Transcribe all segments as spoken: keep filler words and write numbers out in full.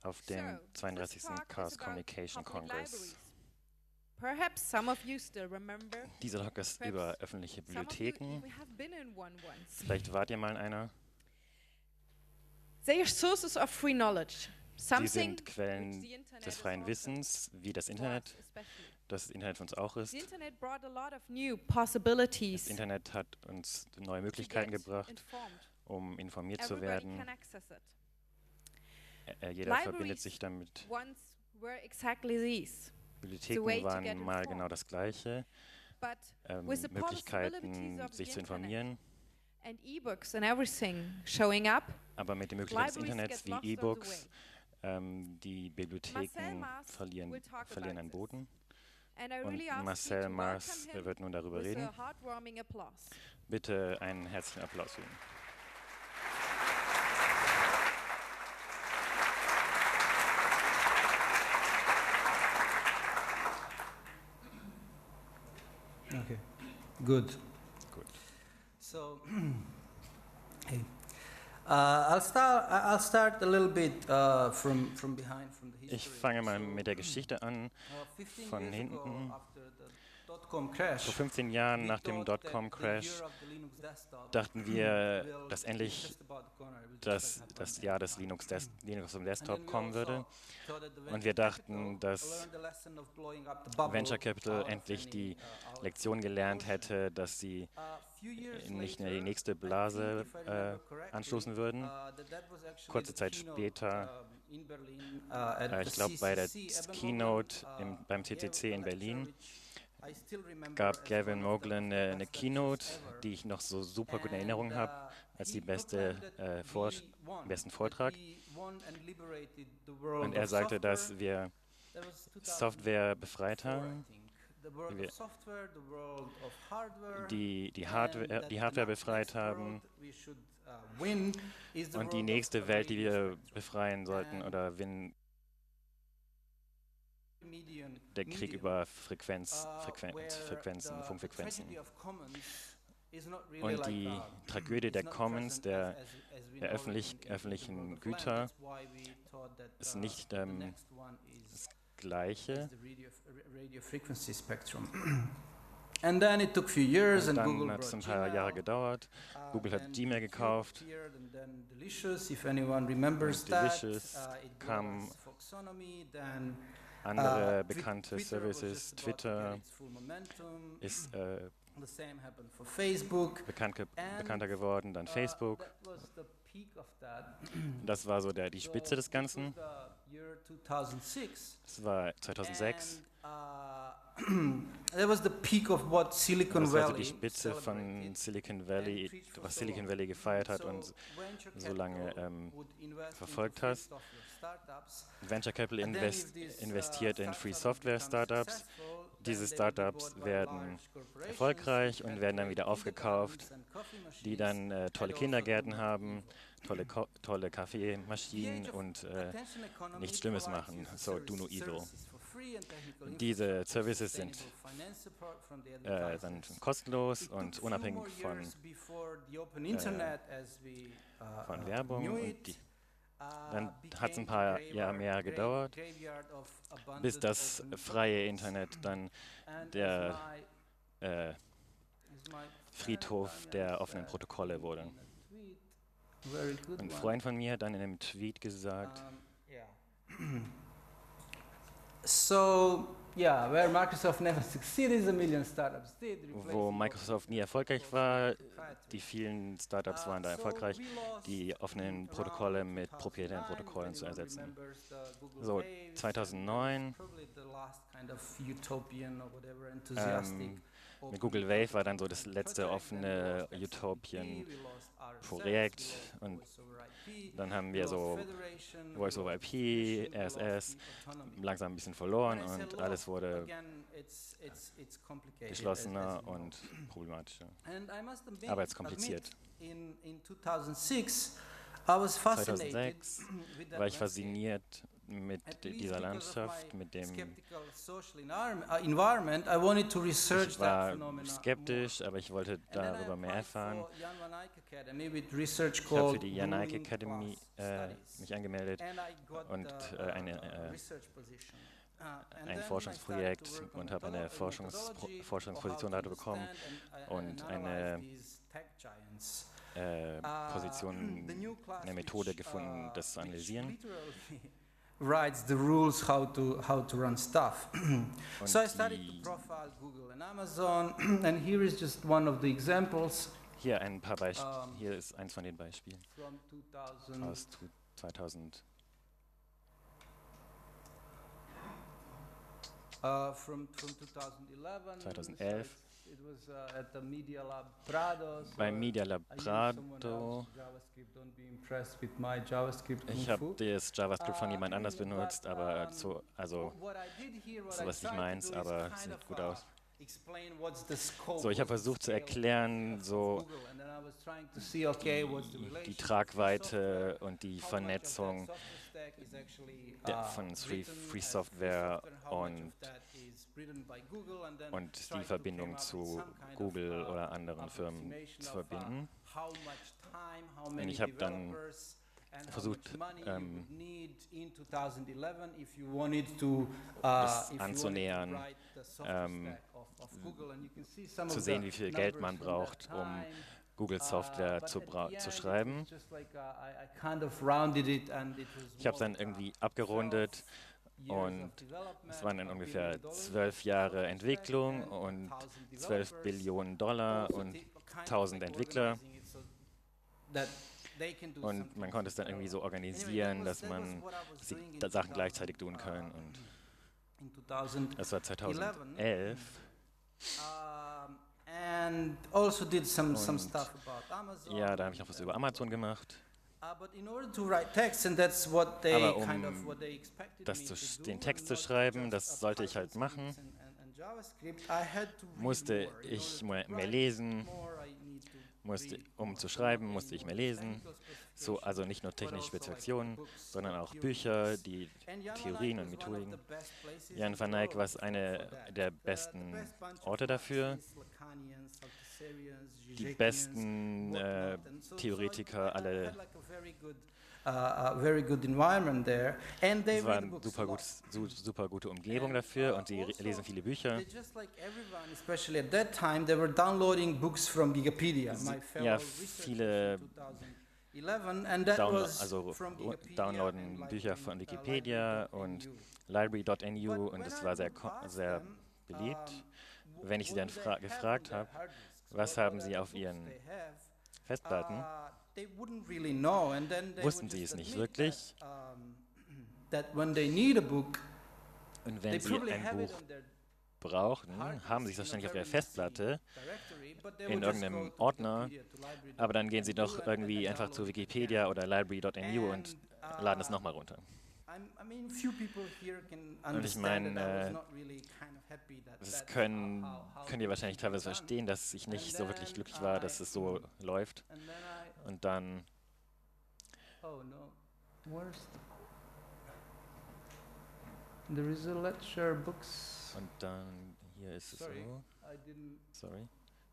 auf dem zweiunddreißigsten Chaos Communication Congress. Perhaps some of you still remember. Dieser Talk ist Perhaps über öffentliche some of you Bibliotheken. even have been in one once. Vielleicht wart ihr mal in einer. They are sources of free knowledge. Sie Something sind which Quellen the Internet des is freien also Wissens, wie das for us Internet, especially. das Internet für uns auch ist. The Internet brought a lot of new Das possibilities Internet hat uns neue to Möglichkeiten get gebracht, informed. um informiert zu Everybody werden. can access it. Äh, Jeder verbindet Libraries sich damit. once were exactly these. Bibliotheken way to waren get mal informed. genau das Gleiche. But Ähm, with the possibilities Möglichkeiten, of the sich zu Internet informieren. and e-books and everything showing up, Aber mit den Möglichkeiten des libraries Internets get lost wie on the E-Books, way. ähm, die Marcel Bibliotheken Mars verlieren, will talk verlieren about an this. Boden. And I Und really ask you Marcel to Mars welcome äh, him wird nun darüber with reden. a heartwarming applause. Bitte einen herzlichen Applaus für ihn. Okay, good. Gut. So, hey, uh, I'll start. I- I'll start a little bit uh, from from behind, from the history. Ich fange mal So, mit der Geschichte an. uh, fifteen von years ago, hinten. after the dot-com crash, Vor fünfzehn Jahren we nach dem thought that the Dotcom-Crash year of the Linux desktop dachten wir, will dass be endlich just about the corner. It will just das, like happen das Jahr des anytime. Linux, des, Linux zum And Desktop then we kommen würde. also thought that the Und venture wir dachten, capital dass learned the lesson of blowing up the bubble Venture Capital out of endlich any, die uh, out of Lektion the gelernt ocean. hätte, dass sie Uh, few years nicht mehr die later, nächste I think, Blase if I äh, remember correctly, anstoßen würden. uh, that that was actually Kurze the Zeit keynote, später, um, in Berlin, uh, at Äh, the ich glaube bei der C C C, Evan Keynote Moglen, im, uh, beim C C C gave in a lecture Berlin, which I still remember gab as Gavin one of the Moglen eine, eine best Keynote, lectures ever. die ich noch so super gut in And, Erinnerung habe, uh, als he die beste proclaimed äh, that Vor we won, besten that Vortrag. we won and liberated the world Und er of sagte, dass software. wir That was Software befreit two thousand four, I haben, think. The world Wir- of software, the world of hardware, die die and Hardware, that die the Hardware next befreit haben. world we should, uh, win is the Und die world of nächste Welt, die radio wir spectrum. befreien sollten And oder wenn Median- der Krieg medium, über Frequenz, uh, Frequen where Frequenzen, the- the Funkfrequenzen. tragedy of commons is not really Und like, die uh, Tragödie is der not Commons, present der, as- as- as we der know öffentlich, in- in- in the öffentlichen world of land. Güter, That's why we thought that, ist uh, nicht the ähm, next one is das Gleiche. is the radio, f- radio frequency spectrum. And then it took a few years Und and Google dann hat es ein brought paar Gmail. Jahre gedauert. Uh, Google hat then Gmail Cube gekauft. appeared and then Delicious, if anyone remembers Und that. Delicious Uh, it kam. was Foxonomy, then Andere uh, Twi- bekannte Twitter was Services, just about to Twitter get its full momentum. ist äh, The same happened for Facebook. bekannt ge And, bekannter geworden, dann Uh, Facebook. that was the peak of that. Das war so der, die So Spitze des this Ganzen. was the year two thousand six. Das war zweitausendsechs. And, uh, that was the peak of what Silicon Das war so Valley die Spitze von celebrated. Silicon Valley, and preached for was so Silicon long. Valley gefeiert hat So und venture so lange capital ähm, would invest into verfolgt free hat. software startups. Venture Capital And then invest, if these, uh, investiert in Free startups Software become Startups. successful, Diese then they would be Startups bought by werden large corporations, erfolgreich und and werden dann great wieder aufgekauft, kindergartens and coffee die machines, dann äh, tolle and also Kindergärten do haben, evil. tolle, Ko tolle The Kaffeemaschinen age of und äh, attention economy nichts Schlimmes provides machen. user So, do no services- evil. services for free and technical Diese infrastructure, Services sind sustainable finance support from the äh, dann advertisers. kostenlos It took und few unabhängig more von, years before the open internet as we, uh, von uh, Werbung. knew Und it, die, uh, dann became hat's ein the paar graveyard- Jahr mehr gra- gedauert, graveyard of abundant bis das open freie domains. Internet dann And der as my- äh, as my Friedhof friend der Daniel offenen said Protokolle in- wurde. in a tweet, very good Ein one. Freund von mir hat dann in einem Tweet gesagt, Um, yeah. So, yeah, where Microsoft never succeeded, a million startups did. wo replacing Microsoft nie erfolgreich war, die vielen Startups Uh, waren da so erfolgreich, we lost die offenen around Protokolle mit proprietären two thousand nine, Protokollen if zu anyone ersetzen. remembers the Google So, Waves, and zweitausendneun, probably the last kind of utopian or whatever enthusiastic ähm, open mit Google Wave war dann so das open letzte project, offene then we lost S M T P, Utopien we lost R S S, Projekt we lost und Voice over I P, dann haben we wir lost so Federation, we Voice over lost I P, Fusion, we R S S, lost the autonomy. langsam ein bisschen verloren When I say und lost, alles wurde again, it's- it's- it's complicated, as- geschlossener as you know. und problematischer. And I must admit- Aber jetzt kompliziert. admit, In, in two thousand six, I was fascinated zweitausendsechs with that war ich landscape. fasziniert mit At di- least dieser because of Landschaft, my mit dem skeptical social environment, uh, environment, I wanted to research ich that war phenomena more. skeptisch, aber ich wollte And then I darüber mehr applied erfahren. for Jan van Eyck Academy with research Ich habe für called die Jan Eyck Ruling Academy Class äh, Studies. mich angemeldet And I got und the, äh, uh, eine, uh, äh, research position. Uh, and ein then Forschungsprojekt I started to work on und habe eine methodolo- Forschungs methodology Forschungsposition for how to dafür bekommen understand and, uh, und and analyze eine these tech giants. äh, Uh, Position, the new class eine Methode which, gefunden, uh, das zu which analysieren. literally writes the rules how to how to run stuff. Und So I started to die, profile Google and Amazon, and here is just one of the examples hier ein paar Beispiele. Um, Hier ist eins von den Beispielen from two thousand. aus tu- zweitausend. Uh, from from twenty eleven. zweitausendelf. So it was uh, at the Media Lab Prado. So Beim Media Lab I used someone Prado. else's JavaScript. Don't be impressed with my JavaScript. Ich Kung Fu. habe das JavaScript von Uh, jemand anders but, benutzt, aber um, so, also what I did here, what so I was nicht tried to meins, do is aber kind sieht of, gut uh, aus. explain what's the scope, So, ich habe what's the versucht zu scale erklären, of so Google, and then I was trying to see, okay, what's the die, die relationship with Tragweite software, und die how much of that Vernetzung software stack is actually, der, uh, von Free, written Free as Software free software, how much und, of that is written by Google, and then und try die to Verbindung come up with zu some kind of, Google uh, oder anderen Firmen approximation zu of, uh, verbinden. how much time, how Und many ich habe dann developers and how versucht, much money you ähm, would need in twenty eleven if you wanted to, uh, das if you wanted to anzunähern, write the software ähm, stack of, of Google. And you can see some zu of sehen, the wie viel Geld numbers man from that braucht, um time. Google Uh, Software but zu, at bra the zu end it schreiben. was just like, uh, I, I kind of rounded it and it was Ich habe es more dann like, uh, irgendwie abgerundet twelve years und of development, es waren dann a ungefähr billion dollars zwölf of Jahre software Entwicklung stack und and thousand zwölf developers. Billionen Dollar Also und die- kind of tausend like Entwickler. organizing it so that they can do Und something man konnte es dann irgendwie so organisieren, dass man dass sie da Sachen gleichzeitig tun können. Und in twenty das war zweitausendelf. um, and also did some some Und stuff about Amazon. Ja, da habe ich noch was über Amazon gemacht. Uh, but in order to write text, and that's what they Aber um kind of what they expected das me zu to sch- do, den and Text zu not schreiben, just das a sollte ich halt Python machen, scripts and- and- and JavaScript. I had to read musste more. In ich order mehr, to mehr write lesen, more, I need to musste, read um more. zu So schreiben, not musste ich only mehr more lesen. technical So, specifications, also nicht nur but technische also like Spezifikationen, books, sondern uh, auch theory Bücher, books. die And Jan van Theorien Eyck und was one of Methodiken. the best places Jan in van the Eyck world war for eine that. der Uh, the besten best bunch of Orte dafür, Marxists, Lacanians, Althusserians, die Zizekians, besten äh, whatnot. And so- so Theoretiker, I- I alle. had like a very good, uh, a very good environment there. And they Es war read the eine books a super, lot. gut, su super gute Umgebung And, dafür uh, und sie re- also lesen viele Bücher. They just like everyone, especially at that time, they were downloading books from Wikipedia. Sie- My fellow ja, researchers viele in twenty eleven, and that Downlo was also from ru- Wikipedia downloaden and Bücher library- von uh, Wikipedia und library dot N U. library Punkt N U But und when das I war sehr, would ko- ask sehr them, beliebt. um, Wenn ich sie what dann do they fra have on gefragt their habe, hard disks? was What- haben what sie are auf the ihren books they have? Festplatten, Uh, they wouldn't really know, and then they wussten would sie just es nicht admit wirklich. That, um, that when they need a book, Und they wenn sie probably ein have it Buch on their brauchten, hard haben sie disk es in a wahrscheinlich auf ihrer very Festplatte, messy directory, but they in would just irgendeinem go to Ordner, Wikipedia, to library dot aber dann gehen sie N U doch and then irgendwie they einfach zu download it Wikipedia again. oder library Punkt N U und And, laden es uh, nochmal runter. I'm- I mean, few people here can Und ich understand that I was meine, not really kind of happy that das that's können, how- how- how könnt ihr wahrscheinlich things were teilweise done. verstehen, dass ich nicht And so wirklich then glücklich war, dass I- es so läuft. And then I, Und dann, oh no, where's the, there is a lecture books. und dann, hier ist es Sorry, so, I didn't. sorry.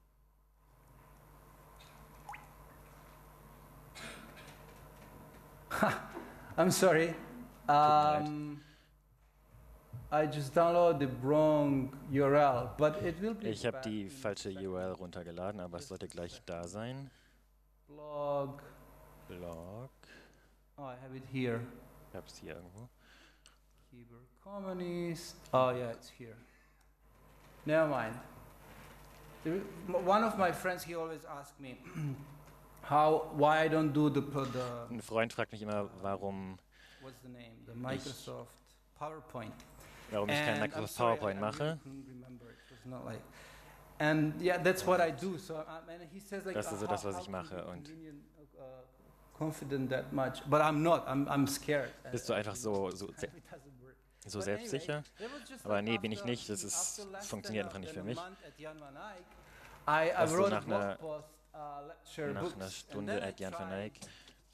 I'm sorry. leid. Um, I just downloaded the wrong U R L, but it will be Ich habe back die in a falsche second. U R L runtergeladen, aber es sollte gleich da sein. Blog. Blog, Oh, I have it here. ich habe es hier irgendwo. Keyboard Communist. Oh yeah, it's here. Never mind. There, m- one of my friends, he always asked me how, why I don't do the, p- the Ein Freund fragt mich immer, warum, what's the name, the Microsoft PowerPoint. warum ich kein And I'm Microsoft sorry, I- PowerPoint I mache. really couldn't remember. It was not like, and yeah, that's what I do. So um, and he says like, Das ist uh, so das, how- was how ich can mache you be und- convenient, uh, confident that much, but I'm not. I'm I'm scared. Bist du einfach so, so, It se- doesn't work. so But anyway, selbstsicher? there was just Aber like nee, bin ich after- nicht. Das ist, after less funktioniert than einfach a- nicht für than a mich. month at Jan van Eyck, I, I Also wrote a nach einer- blog post, uh, lecture Nach books, einer and Stunde then I at Jan van tried Eyck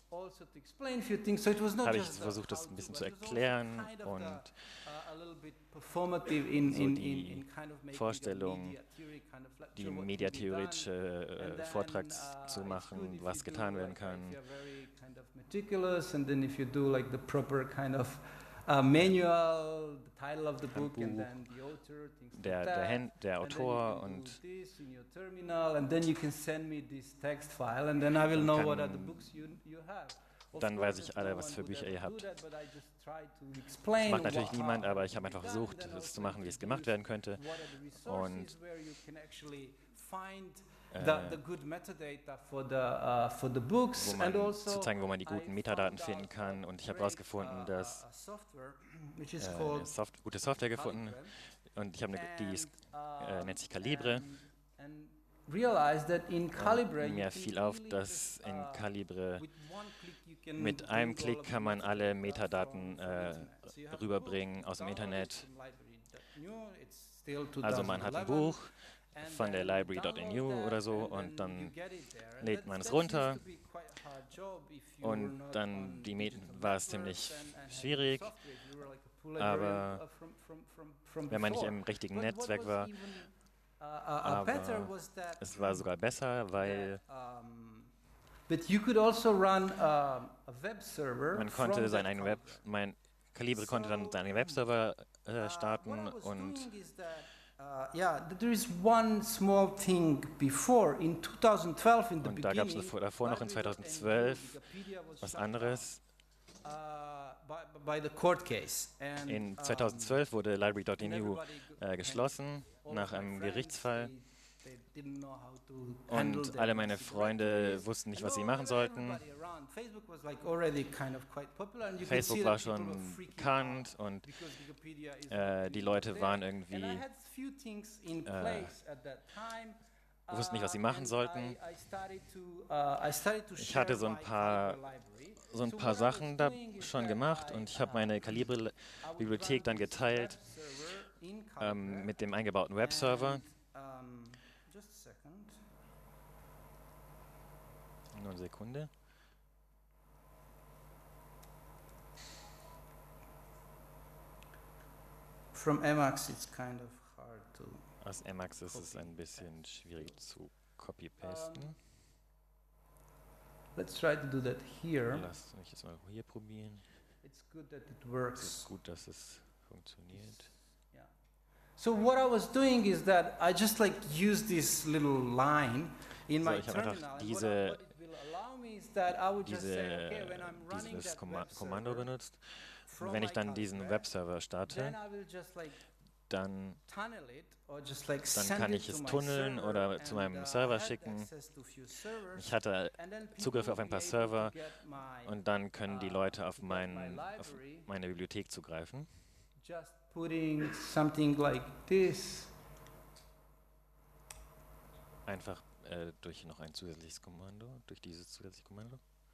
also to explain a few things. So it was not habe ich just the versucht, das how ein bisschen to, zu but it was also erklären kind of und the, uh, a little bit performative in, so in, in, die in kind of making Vorstellung, a media theory kind of lecture, die what can be done. mediatheoretische And äh, then, Vortrag uh, zu it's machen, good if was you do, getan werden like, uh, kann. if you're very kind of meticulous, and then if you do like the proper kind of uh, manual, the title of the book, and Buch, then the author, things Der, like der, that. Hen der And then you Autor can do und this in your terminal, and then you can send me this text file, and then I will Dann know kann- what are the books you, you have. Of dann weiß course, ich there's alle, no was one für who Bücher ever ihr do habt. that, but I just try to Das explain macht natürlich wha- niemand, how aber it ich habe can be einfach done, versucht, and then es also zu machen, wie es introduce gemacht werden könnte. what are the Und resources where you can actually find Äh, the, the good metadata for the, uh, for the books, wo and man, also zu zeigen, wo man die guten I Metadaten found finden out kann. a Und ich habe great, herausgefunden, uh, dass uh, a software, which is äh, called eine Soft gute Software gefunden Calibre. und ich habe eine, die ist, And, äh, um, nennt sich Calibre. and, and realize that in Calibre Und you mir can fiel auf, really dass just, in uh, Calibre with one click you can mit bring einem all Klick of the kann man alle metadata from- Metadaten from äh, Internet. So you have a rüberbringen book, aus dem download it Internet. from library dot new, it's still Also man hat ein twenty eleven, Buch and von der then library dot N U download oder that, so and und then dann you get it there. And lädt that- man es that seems runter to be quite a hard job if you were und not dann on die Met digital war es networks ziemlich and- and had schwierig, software. You were like a full aber librarian, uh, from- from- from- from wenn man nicht before. im richtigen But what Netzwerk was war. even, uh, uh, uh, better Aber was that es war sogar besser, weil that, um, but you could also run um, a web server man from konnte that seinen eigenen Web, Calibre. mein Calibre konnte dann So, seinen eigenen Webserver Uh, äh, what starten I was und doing is that, uh, yeah, th- there is one small thing before in twenty twelve in the Und da gab es beginning. davor, davor noch in library dot N U, zweitausendzwölf Wikipedia was was shut anderes. down, uh, by, by the court case. And, In um, zweitausendzwölf wurde library dot N and U everybody go- äh, geschlossen all nach of my einem friends, Gerichtsfall. they- they didn't know how to handle Und their alle meine massive Freunde directories. wussten nicht, And was sie all- machen sollten. everybody around. Facebook was like already kind of quite popular, and you could see Facebook that war people were schon freaking bekannt out und because Wikipedia is äh, not die really Leute there. waren And I irgendwie, had few things in äh, place at that time. wussten nicht, was sie Uh, machen and sollten. I, I started to, uh, I started to Ich hatte so ein share my paar- Calibre library. so ein So paar what I was Sachen da doing is schon that gemacht I, und ich habe uh, meine I would Calibre-Bibliothek dann run this geteilt web server in ähm, Calibre. mit dem eingebauten Webserver. And, um, just a second. Nur eine Sekunde. From Emacs, it's kind of hard to. Aus Emacs ist es Copy ein bisschen schwierig zu copy-pasten. Um, Let's try to do that here. Lass mich jetzt mal hier probieren. It's good that it Es ist works. gut, dass es funktioniert. Yeah. So what I was doing is that I just like use this little line in So, my ich habe einfach terminal. And diese- what, I, what it will allow me is that I would just say, okay, Diese, when I'm running dieses that Komma web Kommando server benutzt. from Und wenn ich my dann diesen Calibre, Webserver starte, then I will just like dann tunnel it or just like Dann send kann it ich to es my tunneln server oder and, zu meinem uh, Server I had schicken. access to few servers. Ich hatte And then people Zugriff auf will ein paar be able to Server get my, und dann können die uh, Leute auf, to get mein, my auf library meine Bibliothek zugreifen. just putting something like this. Einfach äh, durch noch ein zusätzliches Kommando, durch dieses zusätzliche Kommando.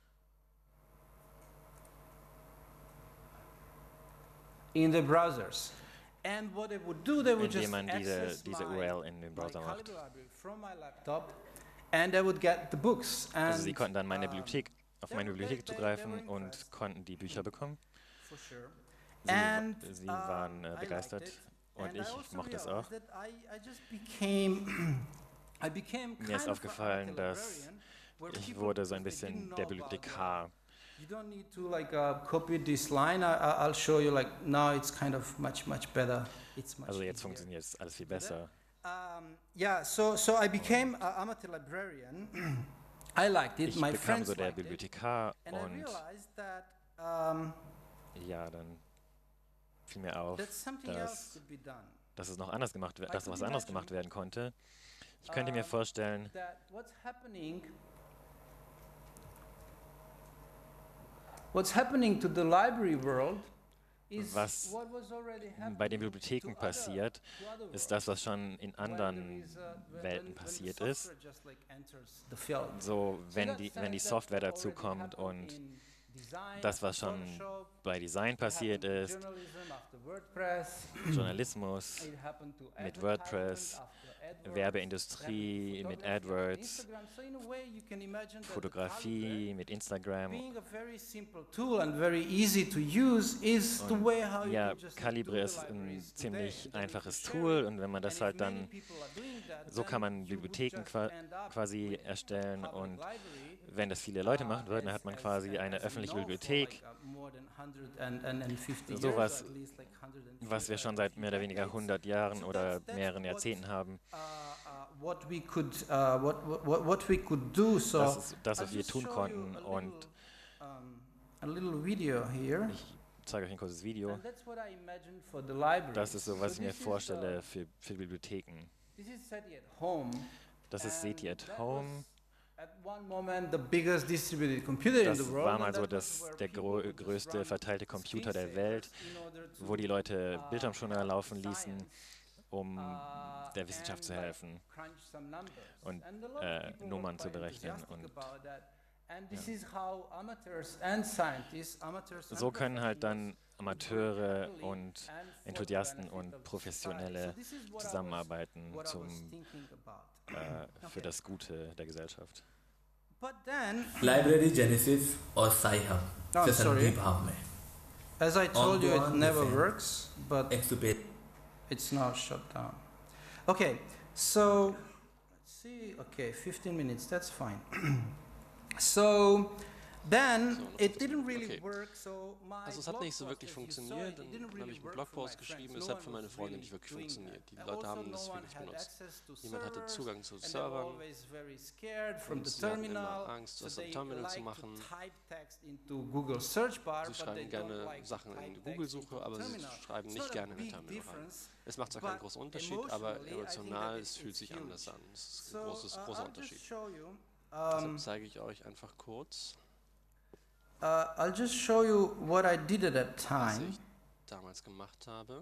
In the browsers. And what they would do, they would just Indem man diese, access diese my, U R L in den my Browser macht. Calibre library from my laptop, and they would get the books. And, Also sie konnten dann meine um, Bibliothek, auf they meine were- Bibliothek they- they- zugreifen they were und impressed. konnten die Bücher bekommen. for sure. Sie, And, sie um, waren äh, I liked begeistert it. und And I ich also mochte es auch. realized that I, I just became, I became Mir ist kind of aufgefallen, a dass librarian, where Ich people, wurde so ein because they bisschen didn't der know about Bibliothekar. You don't need to like uh, copy this line. I, I- I'll show you. Like now, it's kind of much much better. It's much Also jetzt easier. funktioniert es alles viel Do that. besser. Um, yeah. So so I became a amateur librarian. I liked it. Ich My bekam friends so der liked it. Bibliothekar And I und realized that um, ja, dann fiel mir auf, that something else dass, could be done. dass es noch anders gemacht wird, I dass could was anderes imagine, gemacht werden konnte. Ich könnte mir um, vorstellen, That what's happening. What's happening to the library world is Was what was already happening bei den to Bibliotheken other- passiert, to other ist worlds. das, was schon in When there anderen is, uh, when- Welten when the passiert software ist. just like enters the field. So, So wenn that die, sense wenn die that Software already dazu kommt happened und in das, was schon bei Design passiert ist, Journalismus mit WordPress, Werbeindustrie mit AdWords, Fotografie mit Instagram. Und ja, Calibre ist ein ziemlich einfaches Tool und wenn man das halt dann, so kann man Bibliotheken qua quasi erstellen und wenn das viele Leute machen würden, dann hat man quasi eine öffentliche Bibliothek. Sowas, was wir schon seit mehr oder weniger hundert Jahren oder mehreren Jahrzehnten haben. Das ist das, was wir tun konnten. Und ich zeige euch ein kurzes Video. Das ist so, was ich mir vorstelle für, für Bibliotheken. Das ist SETI at Home. Das war mal so das, der gro größte verteilte Computer der Welt, wo die Leute Bildschirmschoner laufen ließen, um der Wissenschaft zu helfen und äh, Nummern zu berechnen. Und, ja. So können halt dann Amateure und Enthusiasten und Professionelle zusammenarbeiten zum, äh, für das Gute der Gesellschaft. Library Genesis or Sci-Hub Oh, से sorry. संधि भाव में As I told you, it Ongoing never defense. works, but exupate it's now shut down. Okay, so let's see. Okay, fifteen minutes. That's fine. So then So, noch it fünfzehn didn't Minuten, really okay. work. So my Also es hat blog nicht so post, wirklich as you saw funktioniert, it, dann it didn't habe really ich einen work Blogpost for my geschrieben, friends. es No hat für one meine was Freunde really nicht wirklich doing funktioniert. that. Die And Leute also haben no das one wenig had benutzt. access to Niemand hatte servers, Zugang zu and they were Servern always very scared from und the sie hatten immer terminal. Angst, So das they am Terminal like zu to machen. type text into Google search bar, Sie but they schreiben don't gerne like to Sachen type in die text Google-Suche, into aber sie terminal. schreiben It's nicht not a gerne in ein big Terminal rein. difference, Es macht zwar keinen but großen Unterschied, aber emotionally, I think that emotional, it's- es fühlt it's sich huge. anders an. Es ist ein So, großes, uh, großer I'll just Unterschied. show you. Deshalb Um, zeige ich euch einfach kurz, uh, I'll just show you what I did at that was time. ich damals gemacht habe.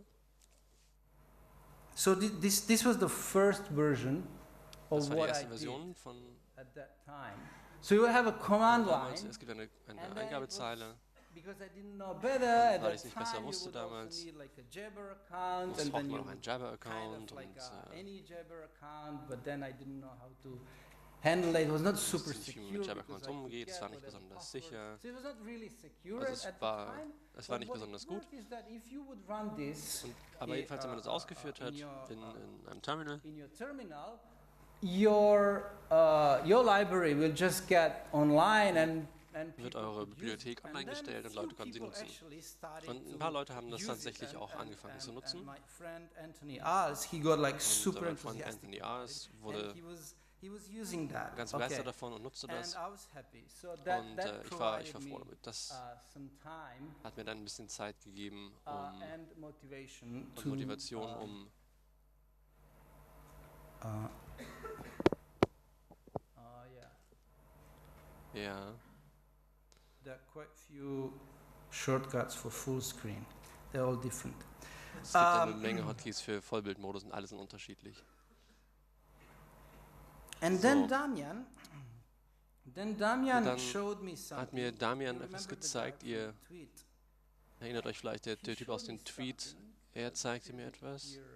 So thi- this this was the first version of Das war die what I erste did Version von at that time. So you have a command damals. line. Es gibt eine, eine and then it Eingabezeile. Because I didn't know better at weil that ich's nicht besser time, you wusste would also damals, need like a Jabber account, Es and braucht then man you noch einen kind Jabber-Account of like und uh, äh, any Jabber account, but then I didn't know how to handle it. It was not ich super wusste nicht, wie man secure mit Jabber-Accounts because I could umgeht. Es get war nicht whatever besonders password. sicher. So it was not really secure Also es at war, the time. es war But nicht what besonders it gut. worked is that if you would run this Und, aber i- jedenfalls, wenn man uh, das ausgeführt uh, hat in your, in, uh, in einem Terminal, in your terminal, your uh, your library will just get online and and wird people eure could use Bibliothek it. And online then gestellt und few Leute können sie people nutzen. actually started Und ein to paar Leute haben das use it. tatsächlich And- auch and- angefangen and- zu and nutzen. my friend Anthony Aas, he got like Und super mein Freund enthusiastic Anthony about Aas it. wurde And he was he was using that. ganz Okay. begeistert davon und nutzte das. And I was happy. So that, Und that äh, ich, war, ich provided war froh me, damit. Das uh, some time hat mir dann ein bisschen Zeit gegeben uh, um, and motivation und to Motivation, uh, um uh, uh, yeah. ja, There are quite few shortcuts for full screen. They're all different. es gibt eine Ähm, Menge Hotkeys für Vollbildmodus und alle sind unterschiedlich. And So. then Damian, then Damian dann showed me something. Hat mir Damian You etwas remember the gezeigt. guy from Ihr the tweet? erinnert euch vielleicht, der, He der Typ showed aus me dem Tweet, something. er zeigte mir etwas. Here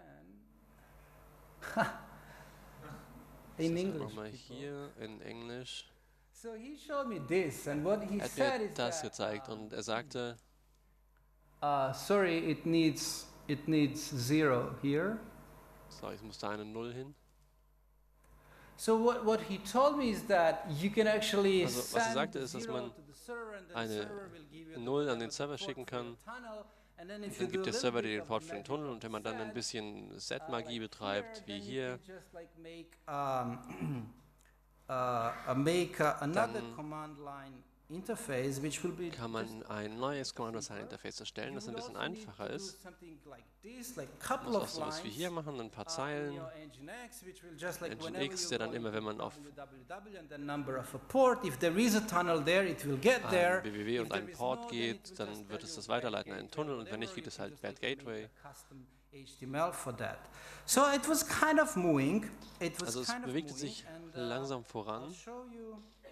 again. In English. Nochmal people. hier in Englisch. So he showed me this, and what he Er hat said mir is das that, gezeigt uh, und er sagte, uh, sorry, it needs it needs zero here. so, ich muss da eine Null hin. So what, what he told me is that you can actually Also, was er send sagte, ist, dass zero man to the server and then eine the server will give you Null the an den Server support schicken for kann. the tunnel, and then if Dann you gibt do der a Server little dir bit den of Port für den magic Tunnel of und wenn man dann ein set, bisschen uh, Set-Magie like betreibt, here, wie then you hier, can just like make um, uh, uh, make uh, another Dann command line interface which will be kann just man ein neues Command-Line-Interface erstellen, you das ein would bisschen also need einfacher to do ist. something like this, like a Man couple muss auch of sowas wie lines, hier machen, ein paar uh, in Zeilen. your Nginx, which will just like Nginx, whenever you der dann go immer, into wenn man auf www and the number of a port, if there is a tunnel there, it will get there. Ein www und If there einen is Port no, then it geht, will dann just wird tell es you das bad weiterleiten in einen gateway Tunnel or und wenn nicht, whatever, gibt you es can halt just Bad like make Gateway. a custom H T M L for that. So it was kind of moving. It was Also es kind of bewegte moving sich and, uh, langsam I'll voran. show you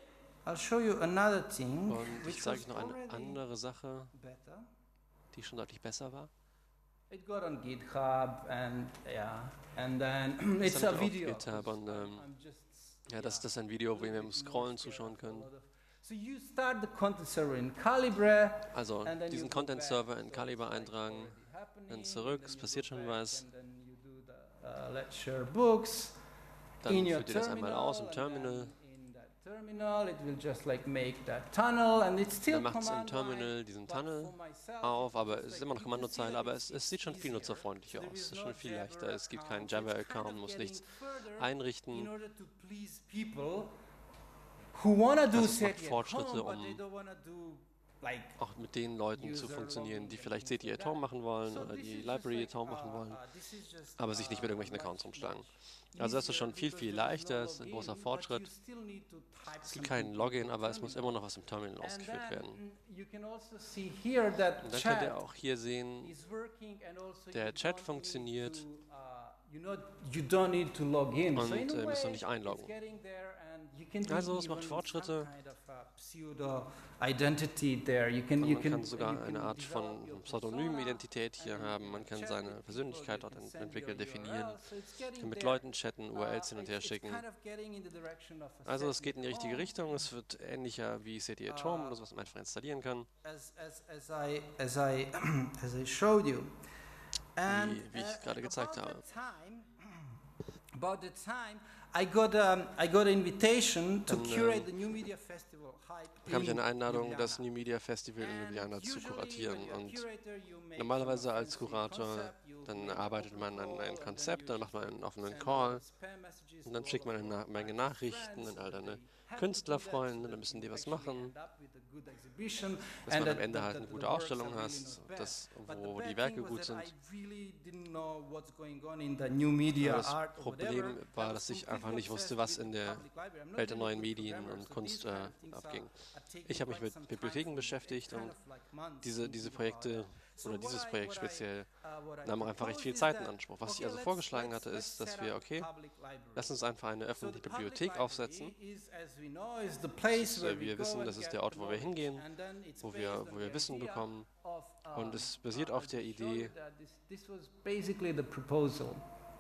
I'll show you another thing, Und ich which zeige was euch noch eine already andere Sache, better. die schon deutlich besser war. It got on GitHub and yeah, and then Das it's habe a ich auf video. GitHub und ähm, I'm just, ja, das, das ist ein Video, wo ihr beim Scrollen zuschauen könnt. So you start the content server in Calibre. Also And then diesen you go Content back, Server so in it's Calibre like eintragen, already happening, dann zurück, and es then you passiert go schon back, was. and then you do the, uh, let's share books Dann in your führt ihr das einmal aus im terminal, Terminal. and then in that terminal it will just like make that tunnel, and it's still Dann macht es im command Terminal line, diesen but Tunnel for myself, auf, it's aber just es ist like immer noch you can see Kommandozeile, that aber it's- es, es sieht schon it's viel easier. nutzerfreundlicher So there aus. is Es ist no schon viel Jabber leichter. Es gibt keinen account, so it's kind Java-Account, of man muss getting nichts further in einrichten. order to please people who wanna do Also es macht SETI at Fortschritte, home, but they um don't wanna do like auch mit den Leuten zu funktionieren, die vielleicht SETI at Home machen wollen oder die Library at Home machen wollen, aber sich nicht mit irgendwelchen Accounts rumschlagen. Also das ist schon viel, viel leichter, es ist ein großer Fortschritt. Es gibt kein Login, aber es muss immer noch was im Terminal ausgeführt werden. Und dann könnt ihr auch hier sehen, der Chat funktioniert und und ihr müsst noch nicht einloggen. Also es macht Fortschritte. Und man kann sogar eine Art von Pseudonym-Identität hier haben. Man kann seine Persönlichkeit dort ent entwickeln, definieren. Man kann mit Leuten chatten, U R Ls hin und her schicken. Also es geht in die richtige Richtung. Es wird ähnlicher wie SETI at Home, das was man einfach installieren kann. As, as, as I, as I, as I showed you. And, wie ich uh, gerade gezeigt about habe. the time, about the time, I got um, I got an invitation to Dann, curate ähm, the New Media Festival Hype bekam ich in eine Einladung, Ljubljana. das New Media Festival in And Ljubljana zu usually kuratieren. when you're a Und curator, you make normalerweise some als fancy Kurator, concept, you dann make arbeitet open man an call, einem and then Konzept, you dann macht man einen offenen send Call spam messages und dann to schickt all man of eine our Na- Menge friends Nachrichten and an all they deine happy to do that, Künstlerfreunde, so dann müssen die you was actually machen, end up with a good exhibition, dass and man am that- Ende that- halt that eine the gute works Ausstellung are really hast, not bad. das, But the wo bad die Werke thing was gut that sind. I really didn't know what's going on in the new media Das art or Problem whatever. I war, was dass ich completely einfach nicht wusste, obsessed was with in the der public library. I'm not Welt der really neuen good Medien programmer, und so Kunst these kind äh, of things are- abging. are taking Ich habe mich quite mit some time Bibliotheken for me. It beschäftigt kind und of like months diese, diese thinking about Projekte that. So oder what dieses I- Projekt what I, speziell uh, what I nahm auch einfach recht proposed viel is Zeit in that, Anspruch. Was ich okay, also let's- vorgeschlagen let's- hatte, let's ist, dass set wir, up okay, public library. lass uns einfach eine So the öffentliche public Bibliothek library aufsetzen. is, as we know, is the place ist, äh, where wie wir we wissen, go das and ist get der Ort, wo wir knowledge. hingehen, And then it's wo wir, based wo on wir the Wissen idea bekommen. of, Und um, es basiert uh, auf I'll der just show you Idee, that this, this was basically the proposal.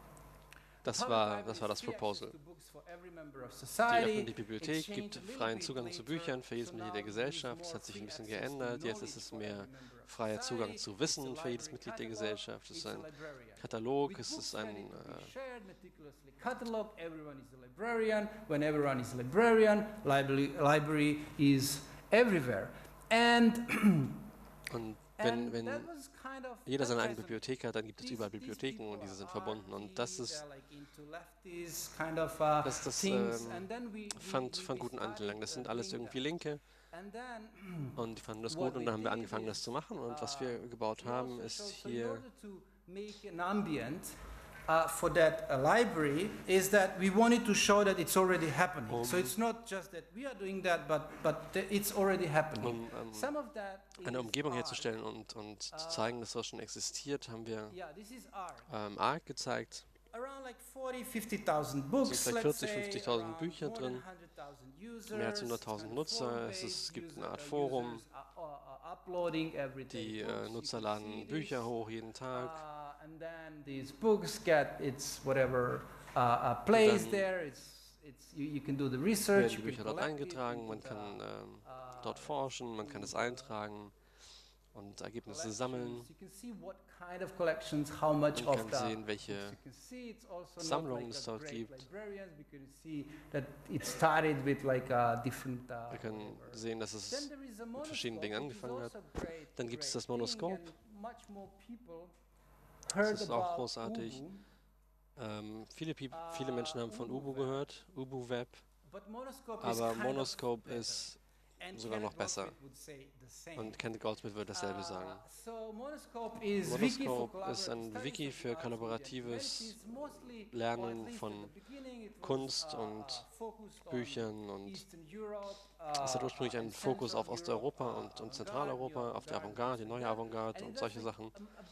das Public war, library das war is das free access Proposal. to books for every member of Die society. öffentliche Bibliothek It changed gibt a little freien bit Zugang zu later. Büchern für jedes So Mitglied now der there is Gesellschaft. Das more hat sich ein free bisschen access to geändert. Jetzt ist knowledge es for mehr every member of freier Zugang society. zu It's Wissen a für jedes library Mitglied der catalog. Gesellschaft. Es ist It's a ein librarian. Katalog, With es books ist ein ready to be äh, shared, meticulously cataloged. Everyone is a librarian. When everyone is a librarian, library, library is everywhere. And, und wenn, and wenn that was kind of jeder seine eigene fascinating. Bibliothek hat, dann gibt es These- überall these Bibliotheken people und diese sind are verbunden. Und das artists, ist they're like into lefties kind of, uh, das, ist das things. ähm, And then we- we- fand, we- fand we guten started, Anklang. Das uh, sind alles doing irgendwie that. Linke And then und die fanden das what gut und we dann haben wir did angefangen, das is, zu machen. Und was wir uh, gebaut we haben, also ist showed- so in hier order to make an ambient uh, for that uh, library is that we wanted to show that it's already happening. so Um, it's not just that we are doing that, but but th- it's already happening. um ähm, Some of that eine is Umgebung art. herzustellen und, und zu zeigen, dass das schon existiert, haben wir Yeah, this is art. ähm, Arc gezeigt. Around like forty, fifty thousand books. vielleicht let's vierzig, say, fünfzigtausend around Bücher more than drin. one hundred thousand users, Mehr als hunderttausend kind of Nutzer. Es forum-based ist- es gibt eine user- Art Forum. users are, are, are uploading every day Die books. äh, You Nutzer can laden see Bücher this. hoch jeden Tag. Uh, and then these books get its whatever uh, uh, place dann there. It's it's you, you can do the Werden research. die You Bücher can dort collect it, eingetragen, you man can, kann uh, ähm, uh, dort forschen, man kann es eintragen und Ergebnisse sammeln. collections. You can see what kind of collections, how much Man of kann the sehen, welche books you can see. It's also not Sammlungen like es a dort great gibt. librarians. We can see that it started with like a different. Uh, Wir können whatever. sehen, dass Then es there is a mit verschiedenen monoscope, Dingen which is angefangen hat. also great- Dann gibt es great das Monoskop. thing, and much more people Das heard ist auch about großartig. Ubu. Ähm, viele, Peop- viele Menschen haben von Ubu gehört, Ubu Web, But Monoscope is aber kind of Monoscope better. ist sogar noch besser. Und Kent Goldsmith wird dasselbe sagen. Monoscope Monoscope ist ein Wiki für kollaboratives Lernen von Kunst und Büchern, und es hat ursprünglich einen Fokus auf Osteuropa und, und Zentraleuropa, auf die Avantgarde, die neue Avantgarde und solche Sachen.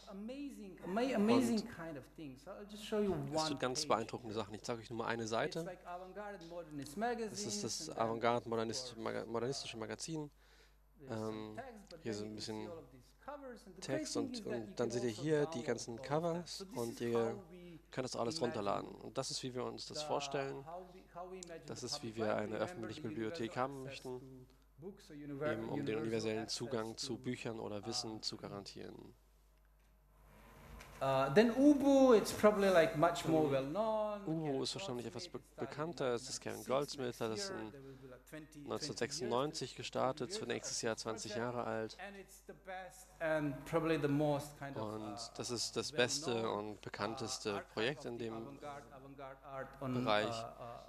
Und es tut ganz beeindruckende Sachen. Ich zeige euch nur mal eine Seite. Es ist das Avantgarde Modernist, modernistische Magazin. Ähm, hier so ein bisschen Text und, und dann seht ihr hier die ganzen Covers und ihr könnt das alles runterladen. Und das ist, wie wir uns das vorstellen. Das ist, wie wir eine öffentliche Bibliothek haben möchten, eben um den universellen Zugang zu Büchern oder Wissen zu garantieren. Uh, then Ubu, it's probably like much more well known. Ubu ist wahrscheinlich etwas be bekannter. Es ist Kevin Goldsmith, hat es in neunzehnhundertsechsundneunzig gestartet, für nächstes Jahr zwanzig Jahre alt. Und das ist das beste und bekannteste Projekt in dem Bereich.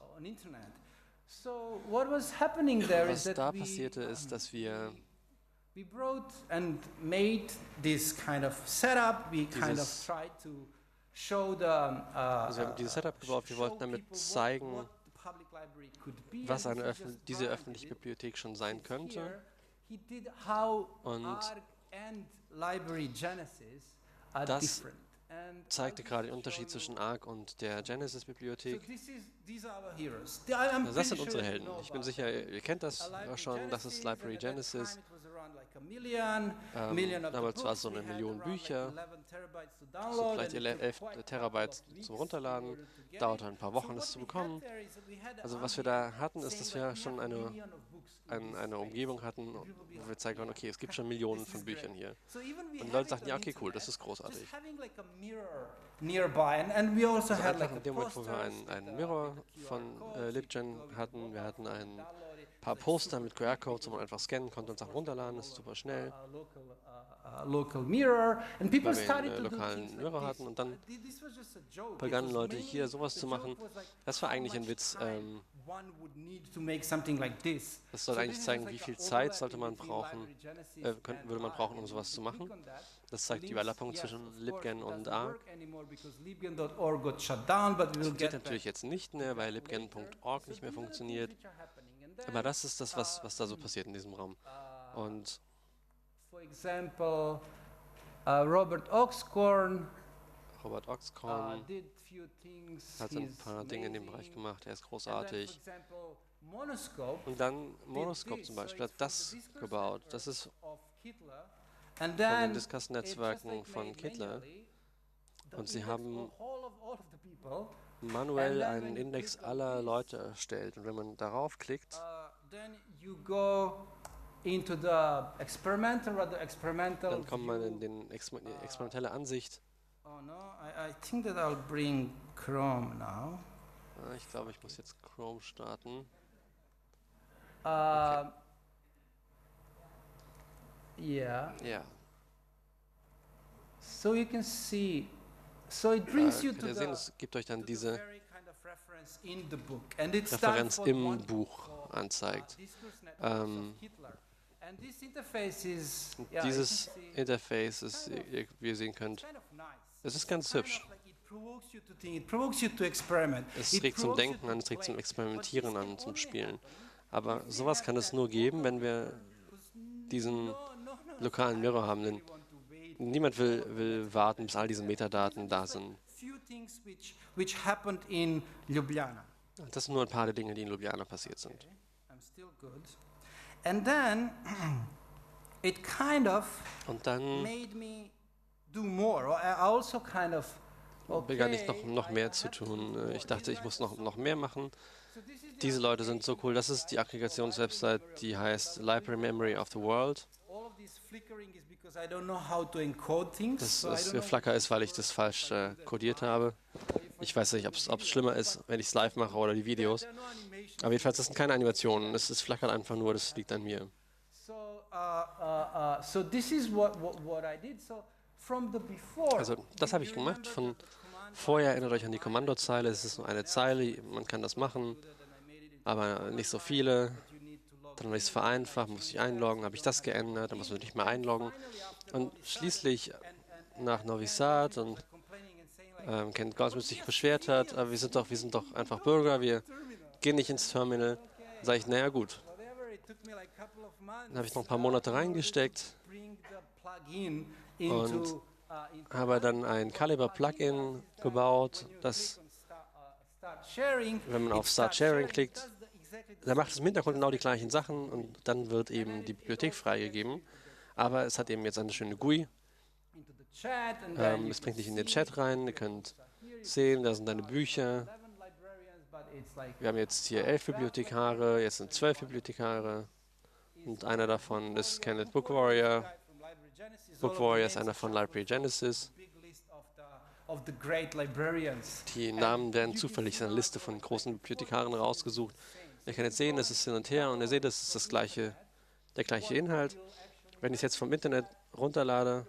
Was da passierte, ist, dass wir We brought and made this kind of setup. We kind of tried to show the. Uh, also wir haben dieses Setup gebaut. Wir wollten damit zeigen, was eine Öffn diese öffentliche Bibliothek schon sein könnte. Und das zeigte gerade den Unterschied zwischen Ark und der Genesis-Bibliothek. Also das sind unsere Helden. Ich bin sicher, ihr kennt das schon. Das ist Library Genesis. Ähm, damals war es so eine Million Bücher, so vielleicht elf Terabyte zum Runterladen, dauerte ein paar Wochen, das zu bekommen. Also was wir da hatten, ist, dass wir schon eine, ein, eine Umgebung hatten, wo wir zeigen konnten, okay, es gibt schon Millionen von Büchern hier. Und die Leute sagten, ja, okay, cool, das ist großartig. Also einfach in dem Moment, wo wir einen, einen Mirror von äh, LibGen hatten, wir hatten ein paar Poster mit Q R-Codes, wo man einfach scannen konnte und Sachen runterladen, das ist super schnell. Weil wir einen äh, lokalen Mirror hatten und dann begannen Leute hier sowas zu machen. Das war eigentlich ein Witz. Ähm, das soll eigentlich zeigen, wie viel Zeit sollte man brauchen, äh, könnte, würde man brauchen, um sowas zu machen. Das zeigt die Überlappung zwischen LibGen und Ark. Das geht natürlich jetzt nicht mehr, weil libgen punkt org nicht mehr funktioniert. Aber das ist das, was, was da so passiert in diesem Raum. Und For example, uh, Robert Oxcorn, Robert Oxcorn uh, did few things. Hat ein paar Dinge in dem Bereich gemacht, er ist großartig. Example, Monoscope Und dann Monoscope zum Beispiel hat das gebaut. Das ist von den Discuss-Netzwerken von Kittler. Und sie haben manuell einen Index aller Leute erstellt. Und wenn man darauf klickt, into the experimental or the experimental dann kommt man in den Exper die experimentelle Ansicht. Oh no, I, I think that I'll bring Chrome now. Ah, ich glaube, ich muss jetzt Chrome starten. Uh, okay. Yeah. Yeah. So you can see. So it brings ja, you to ihr sehen, the, es gibt euch dann diese And it's Referenz im Buch anzeigt. Ähm, dieses Interface ist, wie ihr sehen könnt, es ist ganz hübsch. Es regt zum Denken an, es regt zum Experimentieren an, zum Spielen. Aber sowas kann es nur geben, wenn wir diesen lokalen Mirror haben. Denn niemand will, will warten, bis all diese Metadaten da sind. Das sind nur ein paar der Dinge, die in Ljubljana passiert sind. And then it kind of Und dann made me do more. I also kind of okay, begann ich noch, noch mehr zu tun. Ich dachte, ich muss noch, noch mehr machen. Diese Leute sind so cool. Das ist die Aggregationswebsite, die heißt Library Memory of the World. Das, das Geflacker ist, weil ich das falsch äh, codiert habe. Ich weiß nicht, ob es schlimmer ist, wenn ich es live mache oder die Videos. Aber jedenfalls, das sind keine Animationen. Es, es flackert einfach nur, das liegt an mir. Also, das habe ich gemacht. Von vorher, erinnert euch an die Kommandozeile. Es ist nur eine Zeile, man kann das machen, aber nicht so viele. Dann habe ich es vereinfacht, muss ich einloggen, habe ich das geändert, dann muss man nicht mehr einloggen. Und schließlich nach Novi Sad und ähm, Kent Goldsmith sich beschwert hat, aber wir sind doch, wir sind doch einfach Bürger, wir gehen nicht ins Terminal. Dann sage ich, naja gut. Dann habe ich noch ein paar Monate reingesteckt und habe dann ein Calibre Plugin gebaut, das, wenn man auf Start Sharing klickt, dann macht es im Hintergrund genau die gleichen Sachen und dann wird eben die Bibliothek freigegeben. Aber es hat eben jetzt eine schöne G U I. Ähm, es bringt dich in den Chat rein, ihr könnt sehen, da sind deine Bücher. Wir haben jetzt hier elf Bibliothekare, jetzt sind zwölf Bibliothekare. Und einer davon ist Kenneth Book Warrior. Book Warrior ist einer von Library Genesis. Die Namen werden zufällig in einer Liste von großen Bibliothekaren rausgesucht. Ihr könnt jetzt sehen, es ist hin und her und ihr seht, es ist das gleiche, der gleiche Inhalt. Wenn ich es jetzt vom Internet runterlade,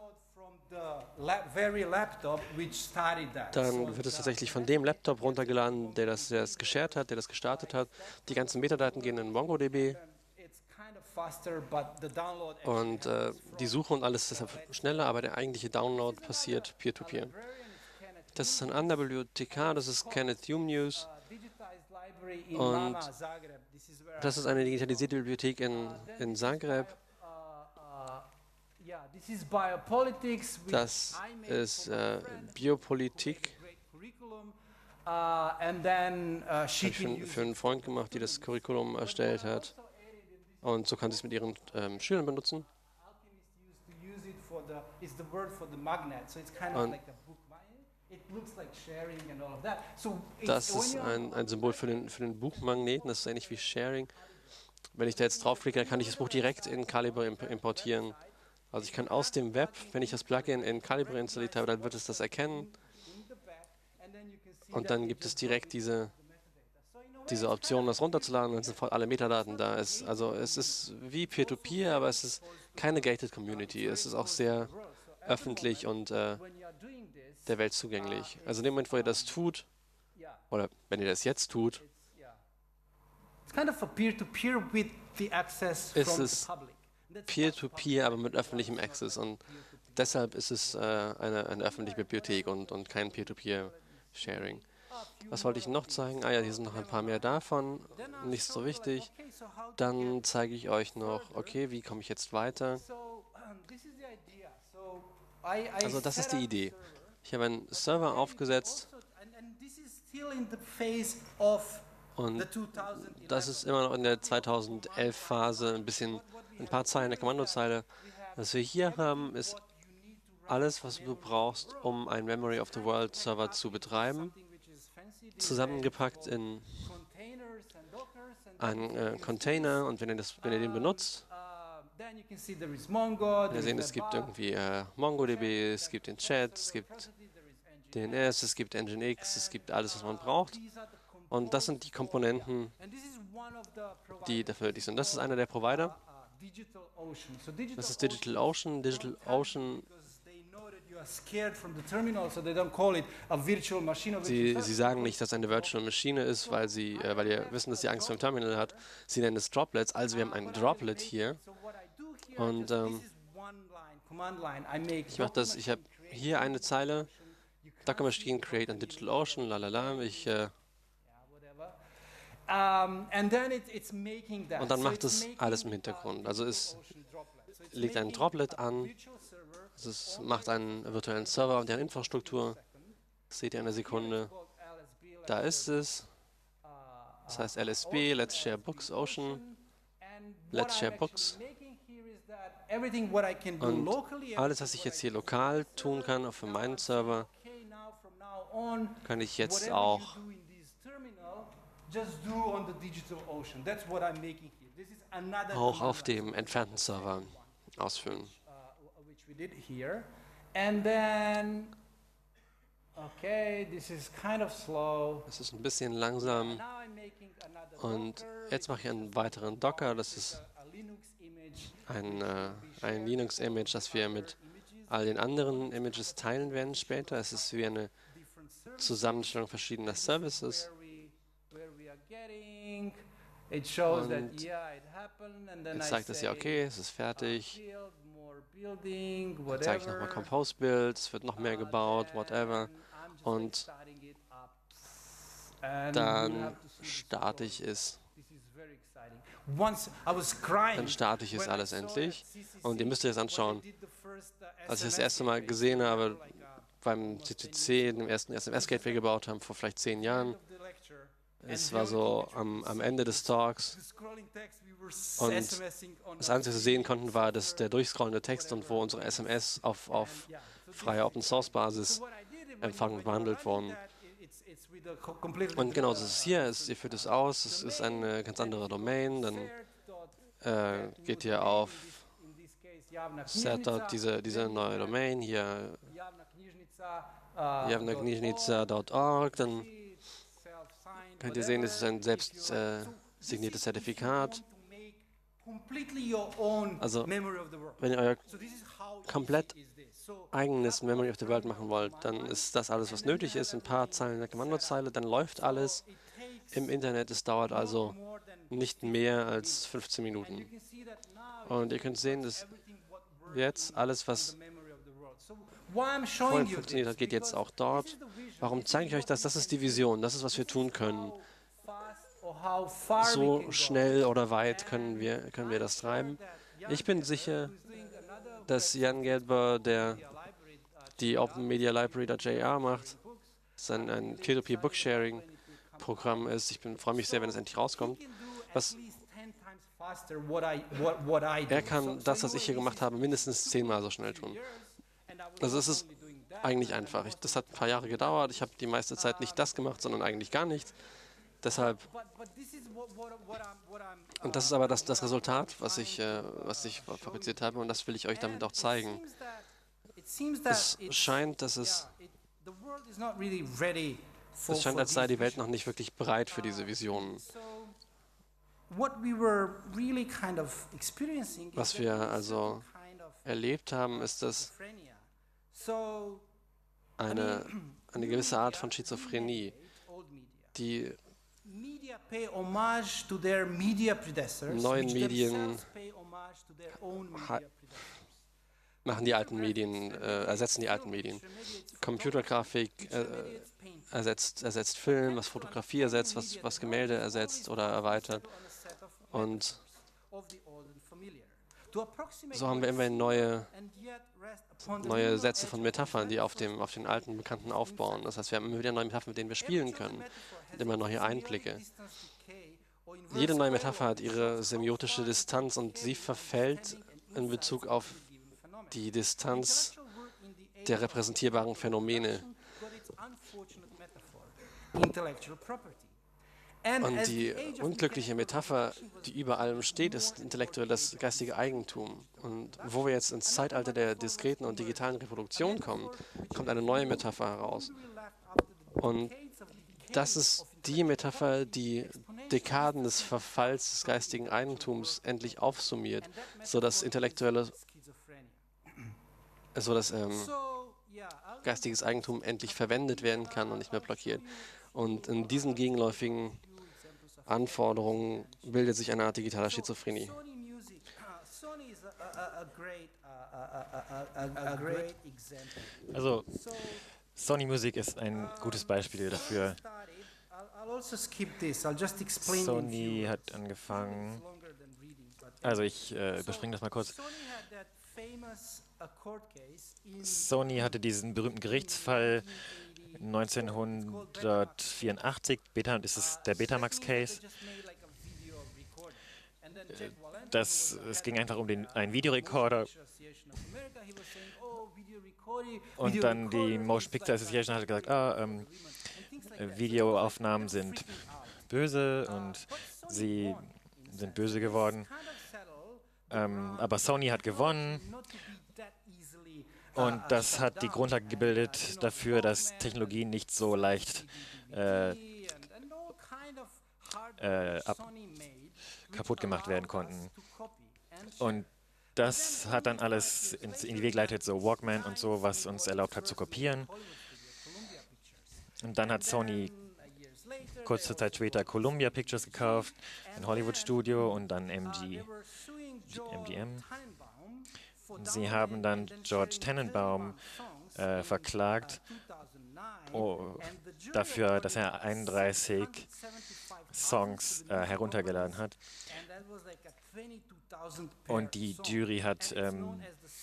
dann wird es tatsächlich von dem Laptop runtergeladen, der das, der das geshared hat, der das gestartet hat. Die ganzen Metadaten gehen in MongoDB. Und äh, die Suche und alles ist deshalb schneller, aber der eigentliche Download passiert peer-to-peer. Das ist ein anderer Bibliothekar, das ist Kenneth Hume-News. Und das ist eine digitalisierte Bibliothek in, in Zagreb. Das ist äh, Biopolitik. Habe ich für, für einen Freund gemacht, die das Curriculum erstellt hat. Und so kann sie es mit ihren ähm, Schülern benutzen. Und das ist ein, ein Symbol für den, für den Buchmagneten, das ist ähnlich wie Sharing. Wenn ich da jetzt draufklicke, dann kann ich das Buch direkt in Calibre imp importieren. Also ich kann aus dem Web, wenn ich das Plugin in Calibre installiert habe, dann wird es das erkennen. Und dann gibt es direkt diese, diese Option, das runterzuladen, und dann sind alle Metadaten da. Es, also es ist wie Peer-to-Peer, aber es ist keine gated Community. Es ist auch sehr öffentlich und äh, der Welt zugänglich. Also in dem Moment, wo ihr das tut, oder wenn ihr das jetzt tut, ist es Peer-to-Peer, aber mit öffentlichem Access. Und deshalb ist es äh, eine, eine öffentliche Bibliothek und, und kein Peer-to-Peer-Sharing. Was wollte ich noch zeigen? Ah ja, hier sind noch ein paar mehr davon. Nicht so wichtig. Dann zeige ich euch noch, okay, wie komme ich jetzt weiter? Also das ist die Idee. Ich habe einen Server aufgesetzt und das ist immer noch in der zweitausendelf Phase, ein bisschen, ein paar Zeilen der Kommandozeile. Was wir hier haben, ist alles, was du brauchst, um einen Memory of the World Server zu betreiben, zusammengepackt in einen äh, Container, und wenn ihr, das, wenn ihr den benutzt, wir sehen, es gibt irgendwie äh, MongoDB, es gibt den Chat, es gibt D N S, es gibt Nginx, es gibt alles, was man braucht. Und das sind die Komponenten, die dafür nötig sind. Das ist einer der Provider. Das ist DigitalOcean. DigitalOcean. Sie, sie sagen nicht, dass es eine Virtual Maschine ist, weil sie, äh, weil ihr wissen, dass sie Angst vor dem Terminal hat. Sie nennen es Droplets. Also wir haben ein Droplet hier. Und ähm, ich mache das, ich habe hier eine Zeile, Docker Machine Create on DigitalOcean, lalala, ich äh, und dann macht es alles im Hintergrund. Also es legt ein Droplet an, es macht einen virtuellen Server und deren Infrastruktur. Das seht ihr in einer Sekunde. Da ist es. Das heißt L S B, Let's Share Books Ocean, Let's Share Books. Und alles, was ich jetzt hier lokal tun kann, auch für meinen Server, kann ich jetzt auch auch auf dem entfernten Server ausführen. Es ist ein bisschen langsam. Und jetzt mache ich einen weiteren Docker. Das ist ein, äh, ein Linux-Image, das wir mit all den anderen Images teilen werden später. Es ist wie eine Zusammenstellung verschiedener Services. It shows that, Und yeah, it happened, and then jetzt I zeigt es ja, say, okay, es ist uh, fertig. build more building, Dann zeige ich nochmal whatever. Compose-Build, es wird noch mehr Uh, gebaut, whatever. then I'm just like Und starting it up. And we'll dann have to see this starte ich photo. es. This is very exciting. Once I was crying Dann starte ich es when I alles saw endlich. that C C C, Und ihr müsst euch das when they anschauen. did the first, uh, Als ich das S M S erste Mal gateway, gesehen habe, like, uh, beim C C C, dem ersten S M S-Gateway gebaut haben, vor vielleicht zehn Jahren. end of the lecture, Es war so am, am Ende des Talks. the scrolling text, we were Und SMSing on Das our Einzige, was wir sehen konnten, war dass der durchscrollende Text und wo unsere S M S auf, auf yeah. So this freier Open-Source-Basis what I did when empfangen you- und when you're behandelt running wurden. that, it's- it's with a co- completely Und genau, different, das ist uh, hier, es, ihr führt es aus, es ist eine ganz andere Domain, dann äh, geht ihr auf Set dort diese, diese neue Domain, hier javna punkt org, dann könnt ihr sehen, es ist ein selbst äh, signiertes Zertifikat. Also, wenn ihr euer komplett eigenes Memory of the World machen wollt, dann ist das alles, was nötig ist, ein paar Zeilen in der Kommandozeile, dann läuft alles im Internet. Es dauert also nicht mehr als fünfzehn Minuten. Und ihr könnt sehen, dass jetzt alles, was vorhin funktioniert hat, geht jetzt auch dort. Warum zeige ich euch das? Das ist die Vision, das ist, was wir tun können. So schnell oder weit können wir, können wir das treiben. Ich bin sicher, dass Jan Gelber, der die Open Media Library.jr macht, das ein, ein Peer-to-Peer-Booksharing-Programm ist. Ich bin, freue mich sehr, wenn es endlich rauskommt. Was er kann das, was ich hier gemacht habe, mindestens zehnmal so schnell tun. Also es ist eigentlich einfach. Ich, das hat ein paar Jahre gedauert. Ich habe die meiste Zeit nicht das gemacht, sondern eigentlich gar nichts. Deshalb, und das ist aber das, das Resultat, was ich, äh, was ich fabriziert habe, und das will ich euch damit auch zeigen. Es scheint, dass es, es scheint, als sei die Welt noch nicht wirklich bereit für diese Visionen. Was wir also erlebt haben, ist, dass eine, eine gewisse Art von Schizophrenie, die neuen Medien ha machen die alten Medien, äh, ersetzen die alten Medien. Computergrafik äh, ersetzt, ersetzt Film, was Fotografie ersetzt, was, was Gemälde ersetzt oder erweitert. Und so haben wir immerhin neue, neue Sätze von Metaphern, die auf, dem, auf den alten Bekannten aufbauen. Das heißt, wir haben immer wieder neue Metaphern, mit denen wir spielen können. Und immer neue Einblicke. Jede neue Metapher hat ihre semiotische Distanz und sie verfällt in Bezug auf die Distanz der repräsentierbaren Phänomene. Und die unglückliche Metapher, die über allem steht, ist intellektuell das geistige Eigentum. Und wo wir jetzt ins Zeitalter der diskreten und digitalen Reproduktion kommen, kommt eine neue Metapher heraus. Und das ist die Metapher, die Dekaden des Verfalls des geistigen Eigentums endlich aufsummiert, sodass intellektuelle, so dass ähm, geistiges Eigentum endlich verwendet werden kann und nicht mehr blockiert. Und in diesen gegenläufigen Anforderungen bildet sich eine Art digitaler Schizophrenie. Also, Sony Music ist ein gutes Beispiel dafür. Sony hat angefangen, also ich äh, überspringe das mal kurz. Sony hatte diesen berühmten Gerichtsfall neunzehnhundertvierundachtzig, Beta, das ist der Betamax-Case. Das, es ging einfach um den, einen Videorekorder. Und dann die Motion Picture Association hat gesagt, ah, ähm, Videoaufnahmen sind böse und sie sind böse geworden. Ähm, aber Sony hat gewonnen. Und das hat die Grundlage gebildet dafür, dass Technologien nicht so leicht äh, äh, ab, kaputt gemacht werden konnten. Und das hat dann alles in die Wege geleitet, so Walkman und so, was uns erlaubt hat zu kopieren. Und dann hat Sony kurze Zeit später Columbia Pictures gekauft, ein Hollywood-Studio und dann M G, M G M. Und sie haben dann George Tannenbaum äh, verklagt oh, dafür, dass er einunddreißig Songs äh, heruntergeladen hat. Und die Jury hat ähm,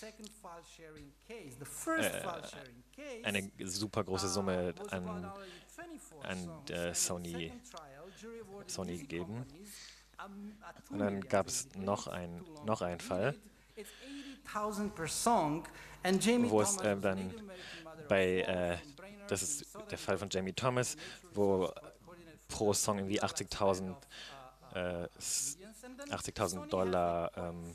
äh, eine super große Summe an, an äh, Sony, Sony gegeben. Und dann gab es noch, ein, noch einen Fall, wo es äh, dann bei, äh, das ist der Fall von Jamie Thomas, wo pro Song irgendwie achtzigtausend äh, achtzigtausend Dollar ähm,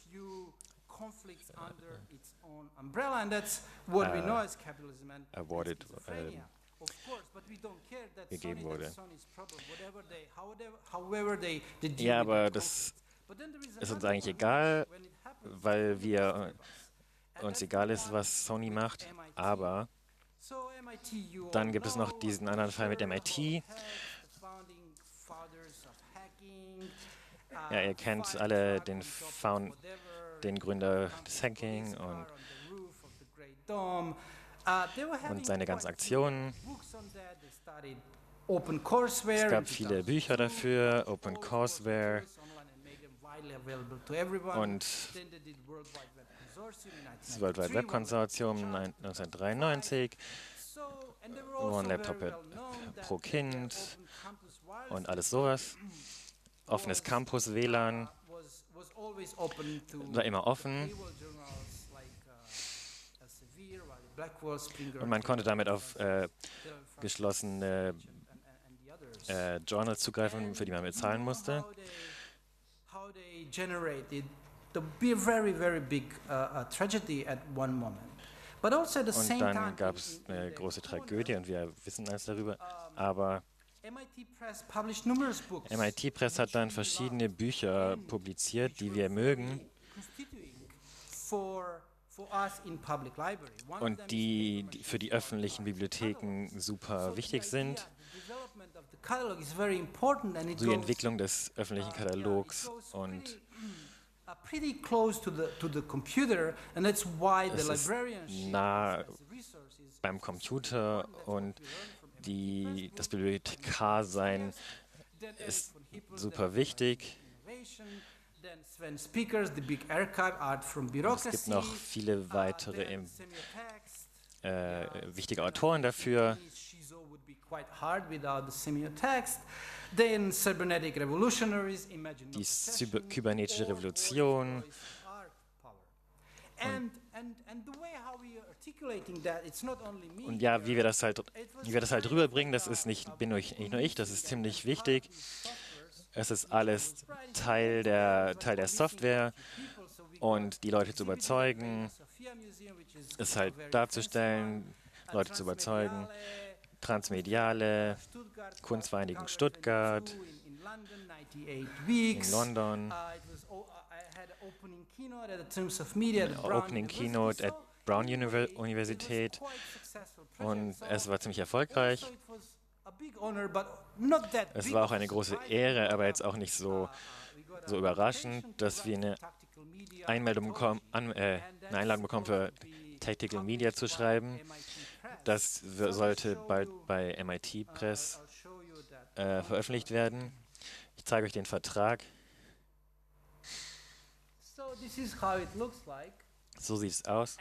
äh, awarded äh, gegeben wurde. Ja, aber das ist uns eigentlich egal, weil wir uns egal ist, was Sony macht, aber dann gibt es noch diesen anderen Fall mit M I T. Ja, ihr kennt alle den, Found, den Gründer des Hacking und, und seine ganzen Aktionen. Es gab viele Bücher dafür, OpenCourseWare und das World Wide Web Konsortium neunzehnhundertdreiundneunzig, One Laptop pro Kind und alles sowas. Offenes Campus, W L A N, war immer offen. Und man konnte damit auf äh, geschlossene äh, Journals zugreifen, für die man bezahlen musste. Und dann gab es eine große Tragödie und wir wissen alles darüber, aber M I T Press hat dann verschiedene Bücher publiziert, die wir mögen und die, die für die öffentlichen Bibliotheken super wichtig sind. Die Entwicklung des öffentlichen Katalogs und es ist nah beim Computer und die, das Bibliothekarsein ist super wichtig. Es gibt noch viele weitere äh, wichtige Autoren dafür. Die kybernetische Revolution. Und, und ja, wie wir das halt, wie wir das halt rüberbringen, das ist nicht, bin nicht nur ich, das ist ziemlich wichtig. Es ist alles Teil der, Teil der Software und die Leute zu überzeugen, es halt darzustellen, Leute zu überzeugen. Transmediale, Kunstvereinigung Stuttgart, in London, Opening Keynote at Brown Universität und es war ziemlich erfolgreich. Es war auch eine große Ehre, aber jetzt auch nicht so, so überraschend, dass wir eine, Einmeldung bekommen, an, äh, eine Einladung bekommen, für Tactical Media zu schreiben. Das sollte bald bei M I T Press äh, veröffentlicht werden. Ich zeige euch den Vertrag. So sieht es aus.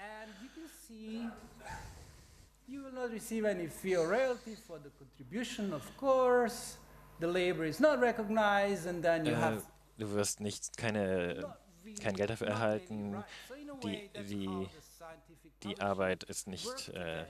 You will not receive any fee or royalty for the contribution, of course. The labor is not recognized, and then you äh, have. Du wirst nicht keine, kein Geld dafür erhalten. Die, die, die Arbeit ist nicht, äh,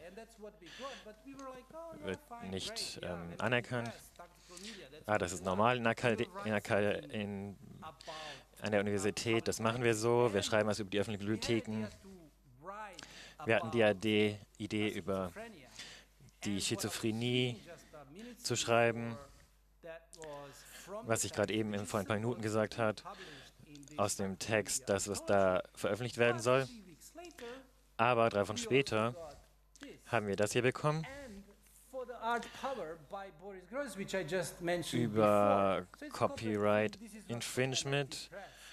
wird nicht ähm, anerkannt. Ah, das ist normal in, Akade in, Akade in an der Universität. Das machen wir so. Wir schreiben was über die öffentlichen Bibliotheken. Wir hatten die Idee, über die Schizophrenie zu schreiben, was ich gerade eben vor ein paar Minuten gesagt habe, aus dem Text, das, was da veröffentlicht werden soll. Aber drei Wochen später haben wir das hier bekommen. über Copyright Infringement,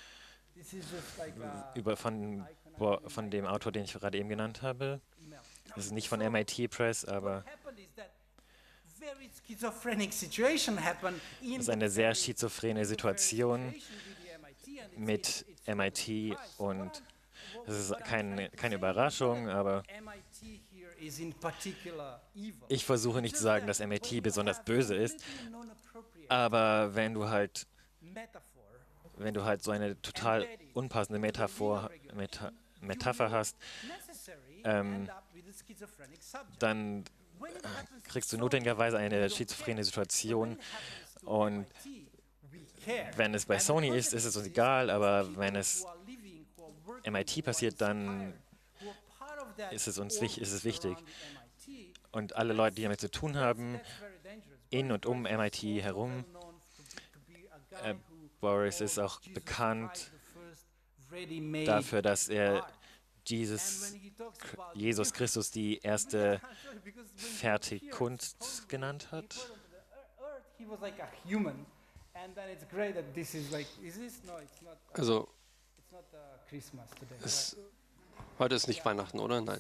über von, von dem Autor, den ich gerade eben genannt habe. Das ist nicht von M I T Press, aber es ist eine sehr schizophrene Situation mit M I T und es ist kein, keine Überraschung, aber ich versuche nicht zu sagen, dass M I T besonders böse ist, aber wenn du halt, wenn du halt so eine total unpassende Metaphor, Meta, Metapher hast, ähm, dann kriegst du notwendigerweise eine schizophrene Situation und wenn es bei Sony ist, ist es uns egal, aber wenn es M I T passiert, dann ist es uns ist es wichtig. Und alle Leute, die damit zu tun haben, in und um M I T herum, äh, Boris ist auch bekannt dafür, dass er Jesus, Jesus Christus die erste Fertigkunst genannt hat. Also, es, heute ist nicht Weihnachten, oder? Nein.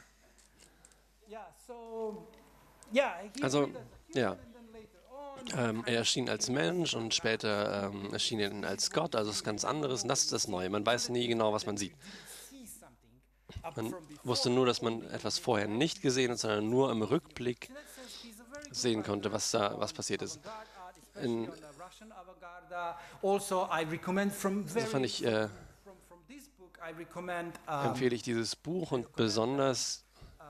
Also, ja. Ähm, er erschien als Mensch und später ähm, erschien er als Gott, also ist ganz anderes. Und das ist das Neue. Man weiß nie genau, was man sieht. Man wusste nur, dass man etwas vorher nicht gesehen hat, sondern nur im Rückblick sehen konnte, was da was passiert ist. In, so fand ich, äh, empfehle ich dieses Buch und besonders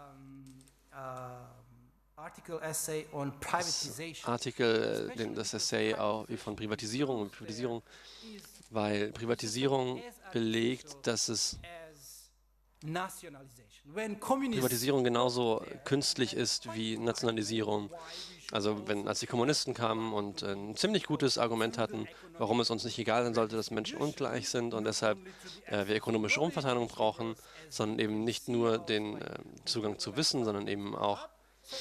das Artikel, äh, das Essay auch von Privatisierung und Privatisierung, weil Privatisierung belegt, dass es Privatisierung genauso künstlich ist wie Nationalisierung. Also wenn, als die Kommunisten kamen und ein ziemlich gutes Argument hatten, warum es uns nicht egal sein sollte, dass Menschen ungleich sind und deshalb äh, wir ökonomische Umverteilung brauchen, sondern eben nicht nur den äh, Zugang zu Wissen, sondern eben auch,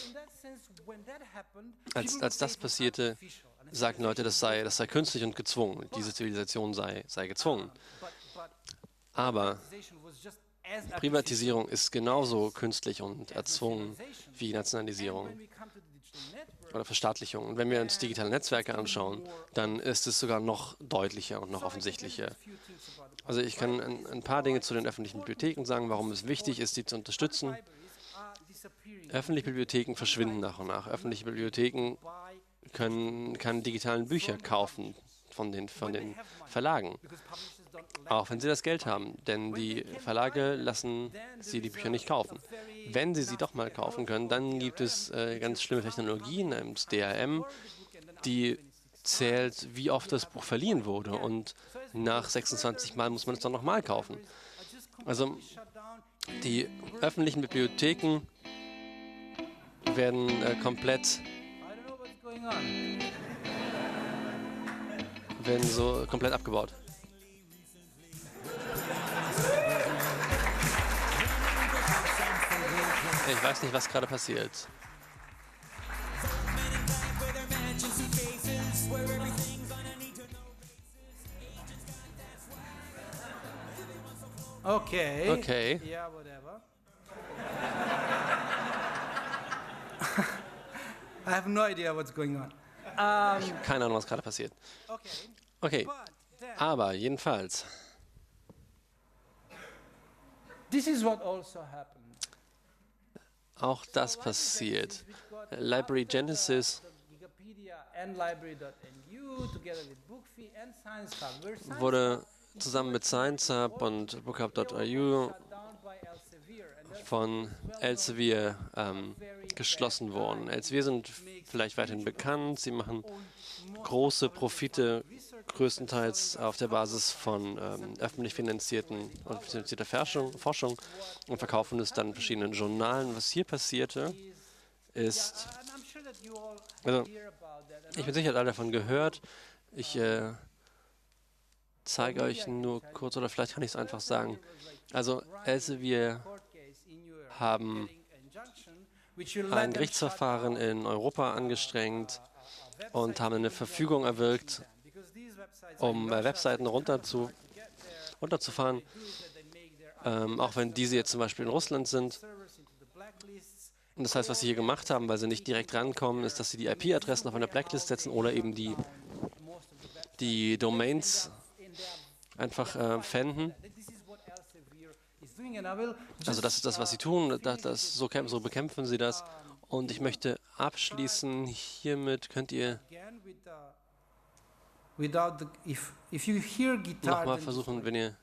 als, als das passierte, sagten Leute, das sei, das sei künstlich und gezwungen, diese Zivilisation sei, sei gezwungen. Aber Privatisierung ist genauso künstlich und erzwungen wie Nationalisierung oder Verstaatlichung. Und wenn wir uns digitale Netzwerke anschauen, dann ist es sogar noch deutlicher und noch offensichtlicher. Also ich kann ein, ein paar Dinge zu den öffentlichen Bibliotheken sagen, warum es wichtig ist, sie zu unterstützen. Öffentliche Bibliotheken verschwinden nach und nach. Öffentliche Bibliotheken können, können digitalen Bücher kaufen von den, von den Verlagen. Auch wenn sie das Geld haben, denn die Verlage lassen sie die Bücher nicht kaufen. Wenn sie sie doch mal kaufen können, dann gibt es äh, ganz schlimme Technologien, namens D R M, die zählt, wie oft das Buch verliehen wurde und nach sechsundzwanzig Mal muss man es dann nochmal kaufen. Also die öffentlichen Bibliotheken werden äh, komplett werden so komplett abgebaut. Ich weiß nicht, was gerade passiert. Okay. Okay. Yeah, whatever. I have no idea what's going on. Um, Ich habe keine Ahnung, was gerade passiert. okay. Okay, But then, aber jedenfalls, this is what also happened. auch das passiert. Library Genesis Wikipedia and library dot N U together with Bookfeed and Science Hub were Science wurde zusammen mit Science Hub und bookhub punkt I U shut down by Elsevier. And that's von Elsevier ähm, geschlossen worden. Elsevier sind vielleicht weiterhin bekannt. Sie machen große Profite, größtenteils auf der Basis von ähm, öffentlich finanzierten und finanzierter Forschung, Forschung und verkaufen es dann in verschiedenen Journalen. Was hier passierte, ist, and I'm sure that you all also hear about that. And ich bin sicher, alle davon gehört. Ich äh, zeige euch nur kurz, oder vielleicht kann ich es einfach sagen. Also Elsevier court case in New York haben getting injunction ein Gerichtsverfahren in Europa angestrengt und haben eine Verfügung erwirkt, um äh, Webseiten runterzu, runterzufahren, ähm, auch wenn diese jetzt zum Beispiel in Russland sind. Und das heißt, was sie hier gemacht haben, weil sie nicht direkt rankommen, ist, dass sie die I P-Adressen auf eine Blacklist setzen oder eben die, die Domains einfach äh, pfänden. Also das ist das, was sie tun, das, das, so, so bekämpfen sie das. Und ich möchte abschließen hiermit, könnt ihr nochmal versuchen, wenn ihr,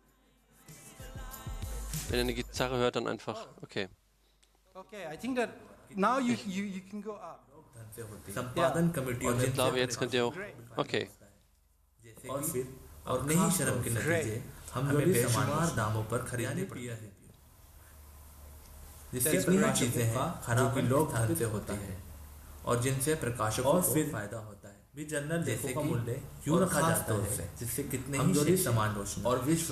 wenn ihr eine Gitarre hört, dann einfach, okay. संपादन कमेटियों Und ich glaube, jetzt könnt ihr auch, okay. और फिर और नहीं शर्म के नतीजे हमें बेशुमार दामों पर खरीदने पड़ते हैं जिससे प्रकाशकों चीजें हैं जो कि लोग धन से होती है और जिनसे प्रकाशकों को फायदा होता है भी जनरल जैसे का मूल्य यूं रखा जाता है जिससे कितने ही समान रोशनी और विश्व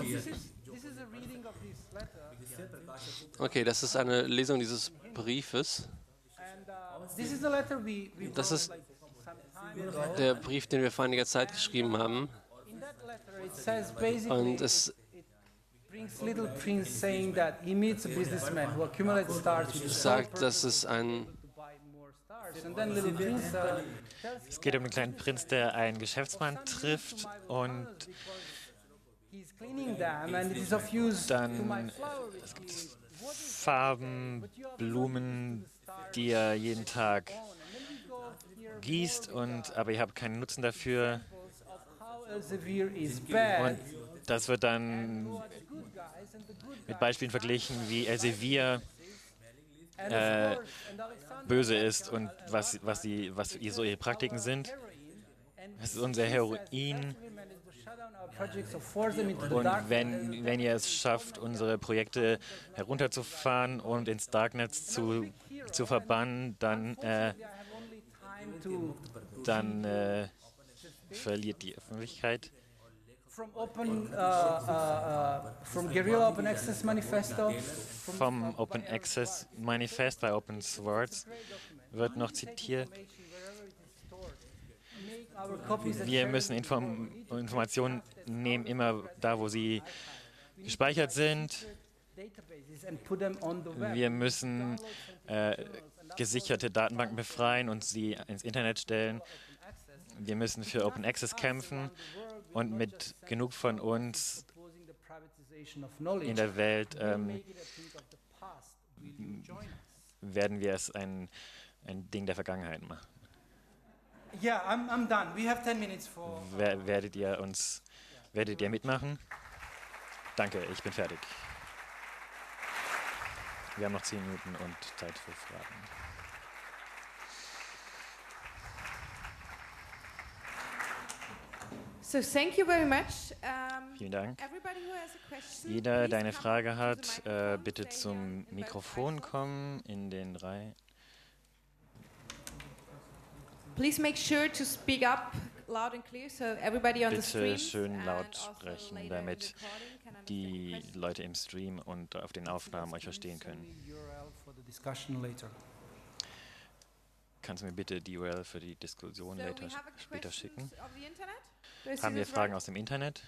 Okay, das ist eine Lesung dieses Briefes. Das ist der Brief, den wir vor einiger Zeit geschrieben haben. Und es sagt, dass es ein... Es geht um den kleinen Prinz, der einen Geschäftsmann trifft und dann es gibt Farben, Blumen, die er jeden Tag gießt, und, aber ihr habt keinen Nutzen dafür. Und das wird dann mit Beispielen verglichen, wie Elsevier äh, böse ist und was, was, die, was so ihre Praktiken sind. Es ist unser Heroin. Und wenn, wenn ihr es schafft, unsere Projekte herunterzufahren und ins Darknet zu, zu verbannen, dann, äh, dann äh, verliert die Öffentlichkeit. From open, uh, uh, uh, from Guerrilla Open Access Manifesto. Vom Open Access Manifest bei Open Source wird noch zitiert. Wir müssen Inform Informationen nehmen, immer da, wo sie gespeichert sind. Wir müssen äh, gesicherte Datenbanken befreien und sie ins Internet stellen. Wir müssen für Open Access kämpfen, und mit genug von uns in der Welt ähm, werden wir es ein, ein Ding der Vergangenheit machen. Yeah, I'm, I'm done. We have ten minutes for. Wer, werdet ihr uns, werdet ihr mitmachen? Danke, ich bin fertig. Wir haben noch zehn Minuten und Zeit für Fragen. So thank you very much. Um, Vielen Dank. everybody who has a question, Jeder, der please eine come Frage to the hat, microphone, äh, bitte stay zum here in the Mikrofon microphone. kommen, in den Reihen. Please make sure to speak up loud and clear so everybody on the Bitte stream schön laut sprechen, damit die Leute im Stream und auf den Aufnahmen euch verstehen können. Kannst du mir bitte die U R L für die Diskussion So later, we have a später questions schicken? of the internet? Do I see Haben wir this Fragen right? aus dem Internet?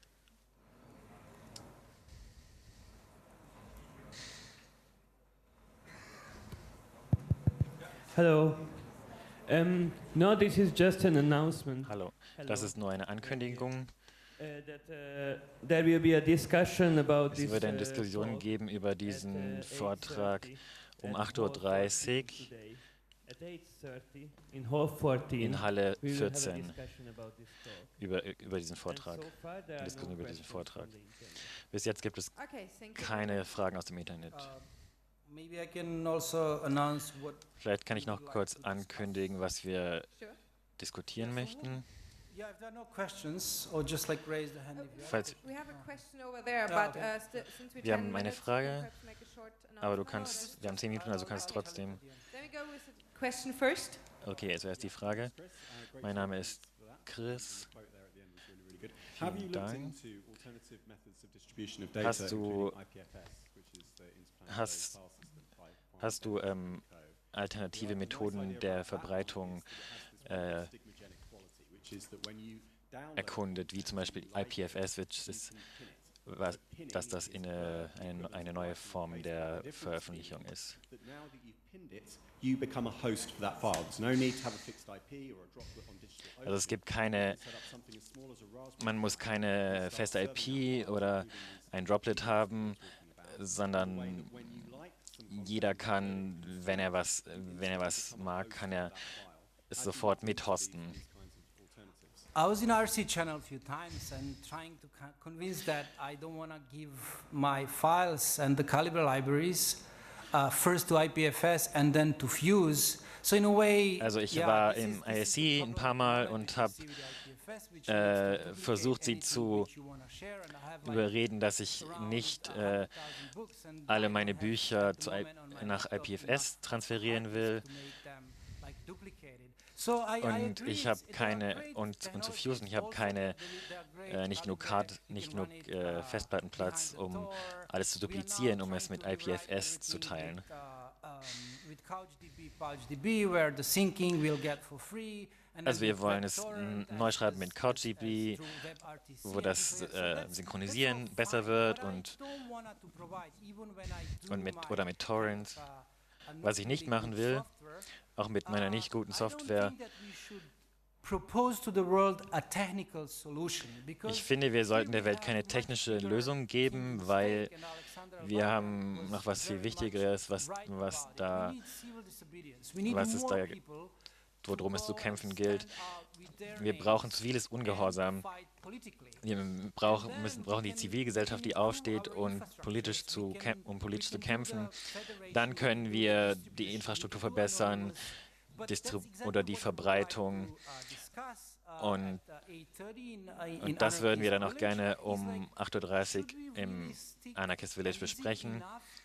Hello. Um, no, this is just an announcement. Hallo, das ist nur eine Ankündigung. Uh, that, uh, there will be a discussion about Es this, wird eine uh, Diskussion talk geben über at, diesen uh, Vortrag eight thirty um at acht Uhr Hall dreißig fourteen today. At eight thirty in Hall fourteen, in Halle we will have a vierzehn discussion about this talk. über, über diesen And Vortrag. so far there are Diskussion no über diesen questions Vortrag. from the internet. Bis jetzt gibt es Okay, thank you. keine Fragen aus dem Internet. Maybe I can also announce what. Vielleicht kann ich noch kurz ankündigen, was wir Sure. diskutieren möchten. Yeah, if there are no questions, or just like raise the hand if you have. Falls, We have a question over there, Ah, but okay. uh, sti- since we Wir ten haben eine minutes, Frage, we can perhaps make a short aber du announcement. kannst, wir haben zehn Minuten, also kannst du trotzdem. Then we go with the question first. Okay, also erst die Frage. Mein Name ist Chris. Vielen Dank. Hast du, hast, Hast du ähm, alternative Methoden der Verbreitung äh, erkundet, wie zum Beispiel I P F S, which ist, was, dass das in eine, eine, eine neue Form der Veröffentlichung ist? Also es gibt keine, man muss keine feste I P oder ein Droplet haben, sondern jeder kann, wenn er was, wenn er was mag, kann er es sofort mithosten. I was in R C channel a few times and trying to convince that I don't want to give my files and the Calibre libraries uh, first to I P F S and then to Fuse. So in a way, also ich yeah, war im I S C ein paar Mal und habe äh, versucht, sie zu überreden, dass ich nicht äh, alle meine Bücher zu I nach I P F S transferieren will. Und ich habe keine, und, und zu Fusen, ich habe keine, äh, nicht genug, Card, nicht genug äh, Festplattenplatz, um alles zu duplizieren, um es mit I P F S zu teilen. Also wir wollen es neu schreiben mit CouchDB, wo das äh, Synchronisieren besser wird und, und mit, oder mit Torrent. Was ich nicht machen will, auch mit meiner nicht guten Software, ich finde, wir sollten der Welt keine technische Lösung geben, weil wir haben noch was viel Wichtigeres, was, was da, was es da, worum es zu kämpfen gilt. Wir brauchen ziviles Ungehorsam. Wir brauchen, müssen, brauchen die Zivilgesellschaft, die aufsteht, und politisch zu, um politisch zu kämpfen. Dann können wir die Infrastruktur verbessern Distrib oder die Verbreitung. Und, und das würden wir dann auch gerne um acht Uhr dreißig im Anarchist Village besprechen.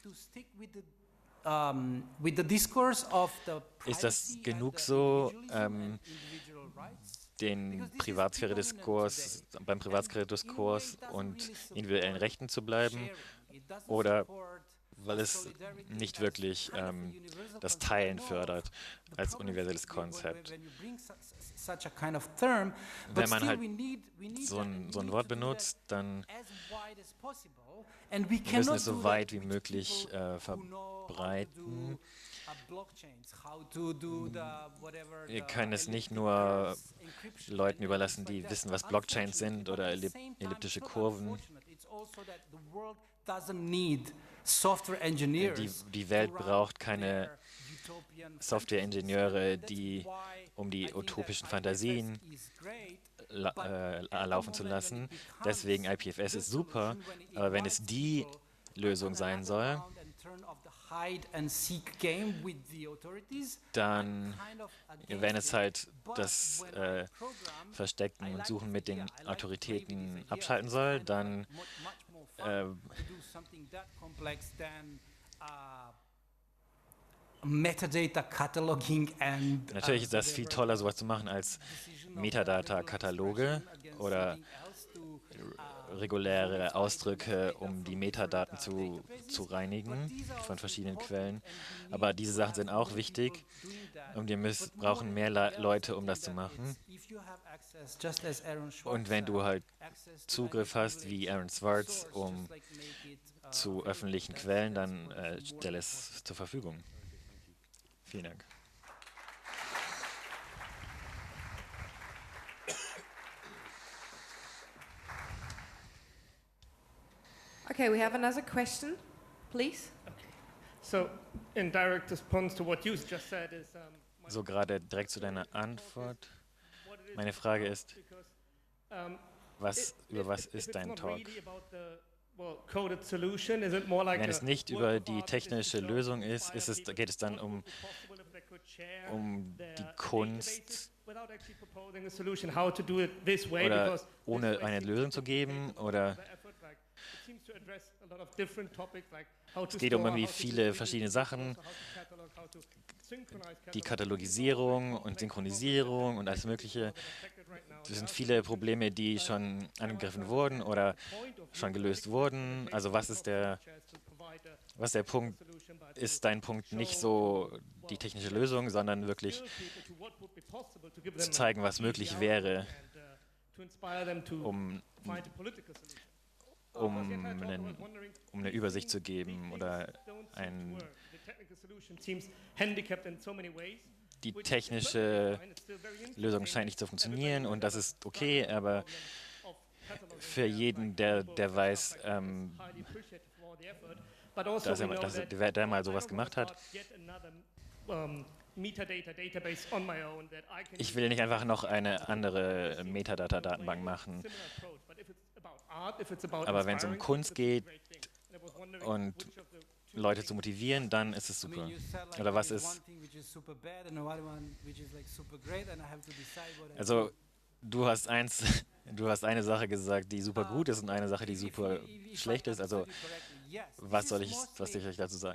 Ist das genug so, ähm, den Privatsphäre-Diskurs, beim Privatsphäre-Diskurs und individuellen Rechten zu bleiben, oder weil es nicht wirklich ähm, das Teilen fördert als universelles Konzept? Wenn man halt so ein, so ein Wort benutzt, dann wir müssen es so weit wie möglich äh, verbreiten. Wir können es nicht nur Leuten überlassen, die wissen, was Blockchains sind oder ellip elliptische Kurven. Die, die Welt braucht keine Software-Ingenieure, die, um die utopischen Fantasien la äh, laufen zu lassen. Deswegen I P F S ist super, aber wenn es die Lösung sein soll, dann, wenn es halt das äh, Verstecken und Suchen mit den Autoritäten abschalten soll, dann äh, natürlich ist das viel toller, sowas zu machen als Metadata-Kataloge oder reguläre Ausdrücke, um die Metadaten zu, zu reinigen von verschiedenen Quellen. Aber diese Sachen sind auch wichtig und wir müssen, brauchen mehr Le Leute, um das zu machen. Und wenn du halt Zugriff hast, wie Aaron Swartz, um zu öffentlichen Quellen, dann äh, stell es zur Verfügung. Vielen Dank. Okay, we have another question, please. Okay. So, in direct response to what you just said is, um, so gerade direkt zu deiner Antwort. Meine Frage ist, was, über was ist dein Talk? Wenn es nicht über die technische Lösung ist, ist es, geht es dann um, um die Kunst, oder ohne eine Lösung zu geben, oder es geht um irgendwie viele verschiedene Sachen, die Katalogisierung und Synchronisierung und alles Mögliche. Das sind viele Probleme, die schon angegriffen wurden oder schon gelöst wurden. Also was ist der, Was der Punkt ist, dein Punkt nicht so die technische Lösung, sondern wirklich zu zeigen, was möglich wäre, um, um, einen, um eine Übersicht zu geben oder ein, die technische Lösung scheint nicht zu funktionieren und das ist okay, aber für jeden, der, der weiß, ähm, dass er, dass er, der, der mal sowas gemacht hat. Ich will nicht einfach noch eine andere Metadata-Datenbank machen. Aber wenn es um Kunst geht und Leute zu motivieren, dann ist es super. Oder was ist... Also, du hast eins, du hast eine Sache gesagt, die super gut ist und eine Sache, die super schlecht ist. Also, was soll ich, was soll ich dazu sagen?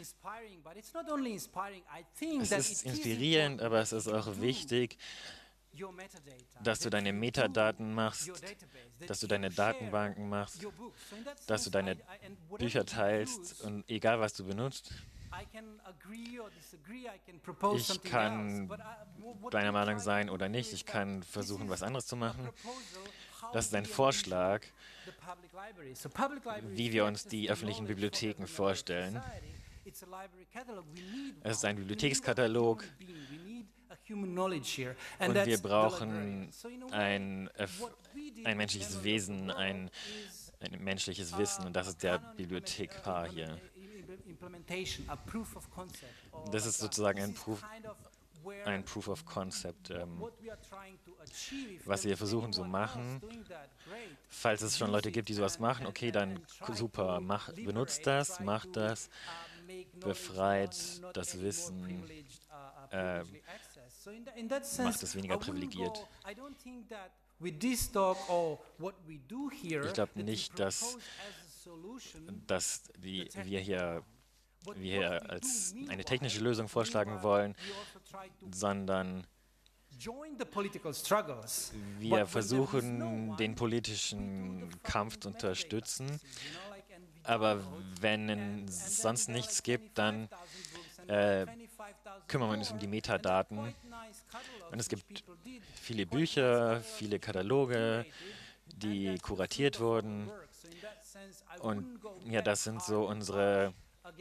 Es ist inspirierend, aber es ist auch wichtig, dass du deine Metadaten machst, dass du deine Datenbanken machst, dass du deine Bücher teilst und egal was du benutzt. Ich kann deiner Meinung sein oder nicht, ich kann versuchen, was anderes zu machen. Das ist ein Vorschlag, wie wir uns die öffentlichen Bibliotheken vorstellen. Es ist ein Bibliothekskatalog und wir brauchen ein, ein menschliches Wesen, ein, ein menschliches Wissen und das ist der Bibliothekar hier. Das ist sozusagen ein Proof, ein Proof of Concept, ähm, was wir versuchen zu machen. Falls es schon Leute gibt, die sowas machen, okay, dann super, mach, benutzt das, macht das, befreit das Wissen, äh, macht es weniger privilegiert. Ich glaube nicht, dass, dass die, wir hier wir hier als eine technische Lösung vorschlagen wollen, sondern wir versuchen, den politischen Kampf zu unterstützen. Aber wenn es sonst nichts gibt, dann äh, kümmern wir uns um die Metadaten. Und es gibt viele Bücher, viele Kataloge, die kuratiert wurden. Und ja, das sind so unsere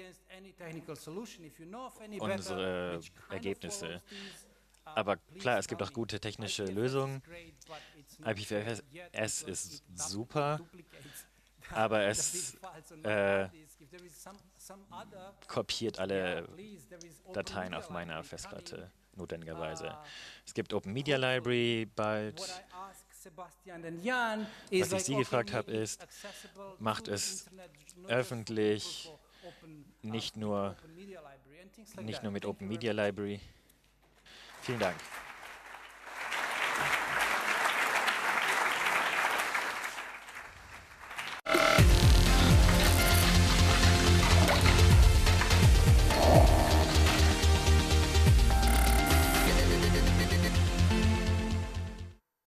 unsere Ergebnisse. Aber klar, es gibt auch gute technische Lösungen. I P v S ist super, aber es äh, kopiert alle Dateien auf meiner Festplatte, notwendigerweise. Es gibt Open Media Library bald. Was ich Sie gefragt habe, ist, macht es öffentlich, nicht nur, nicht nur mit Open Media Library. Vielen Dank.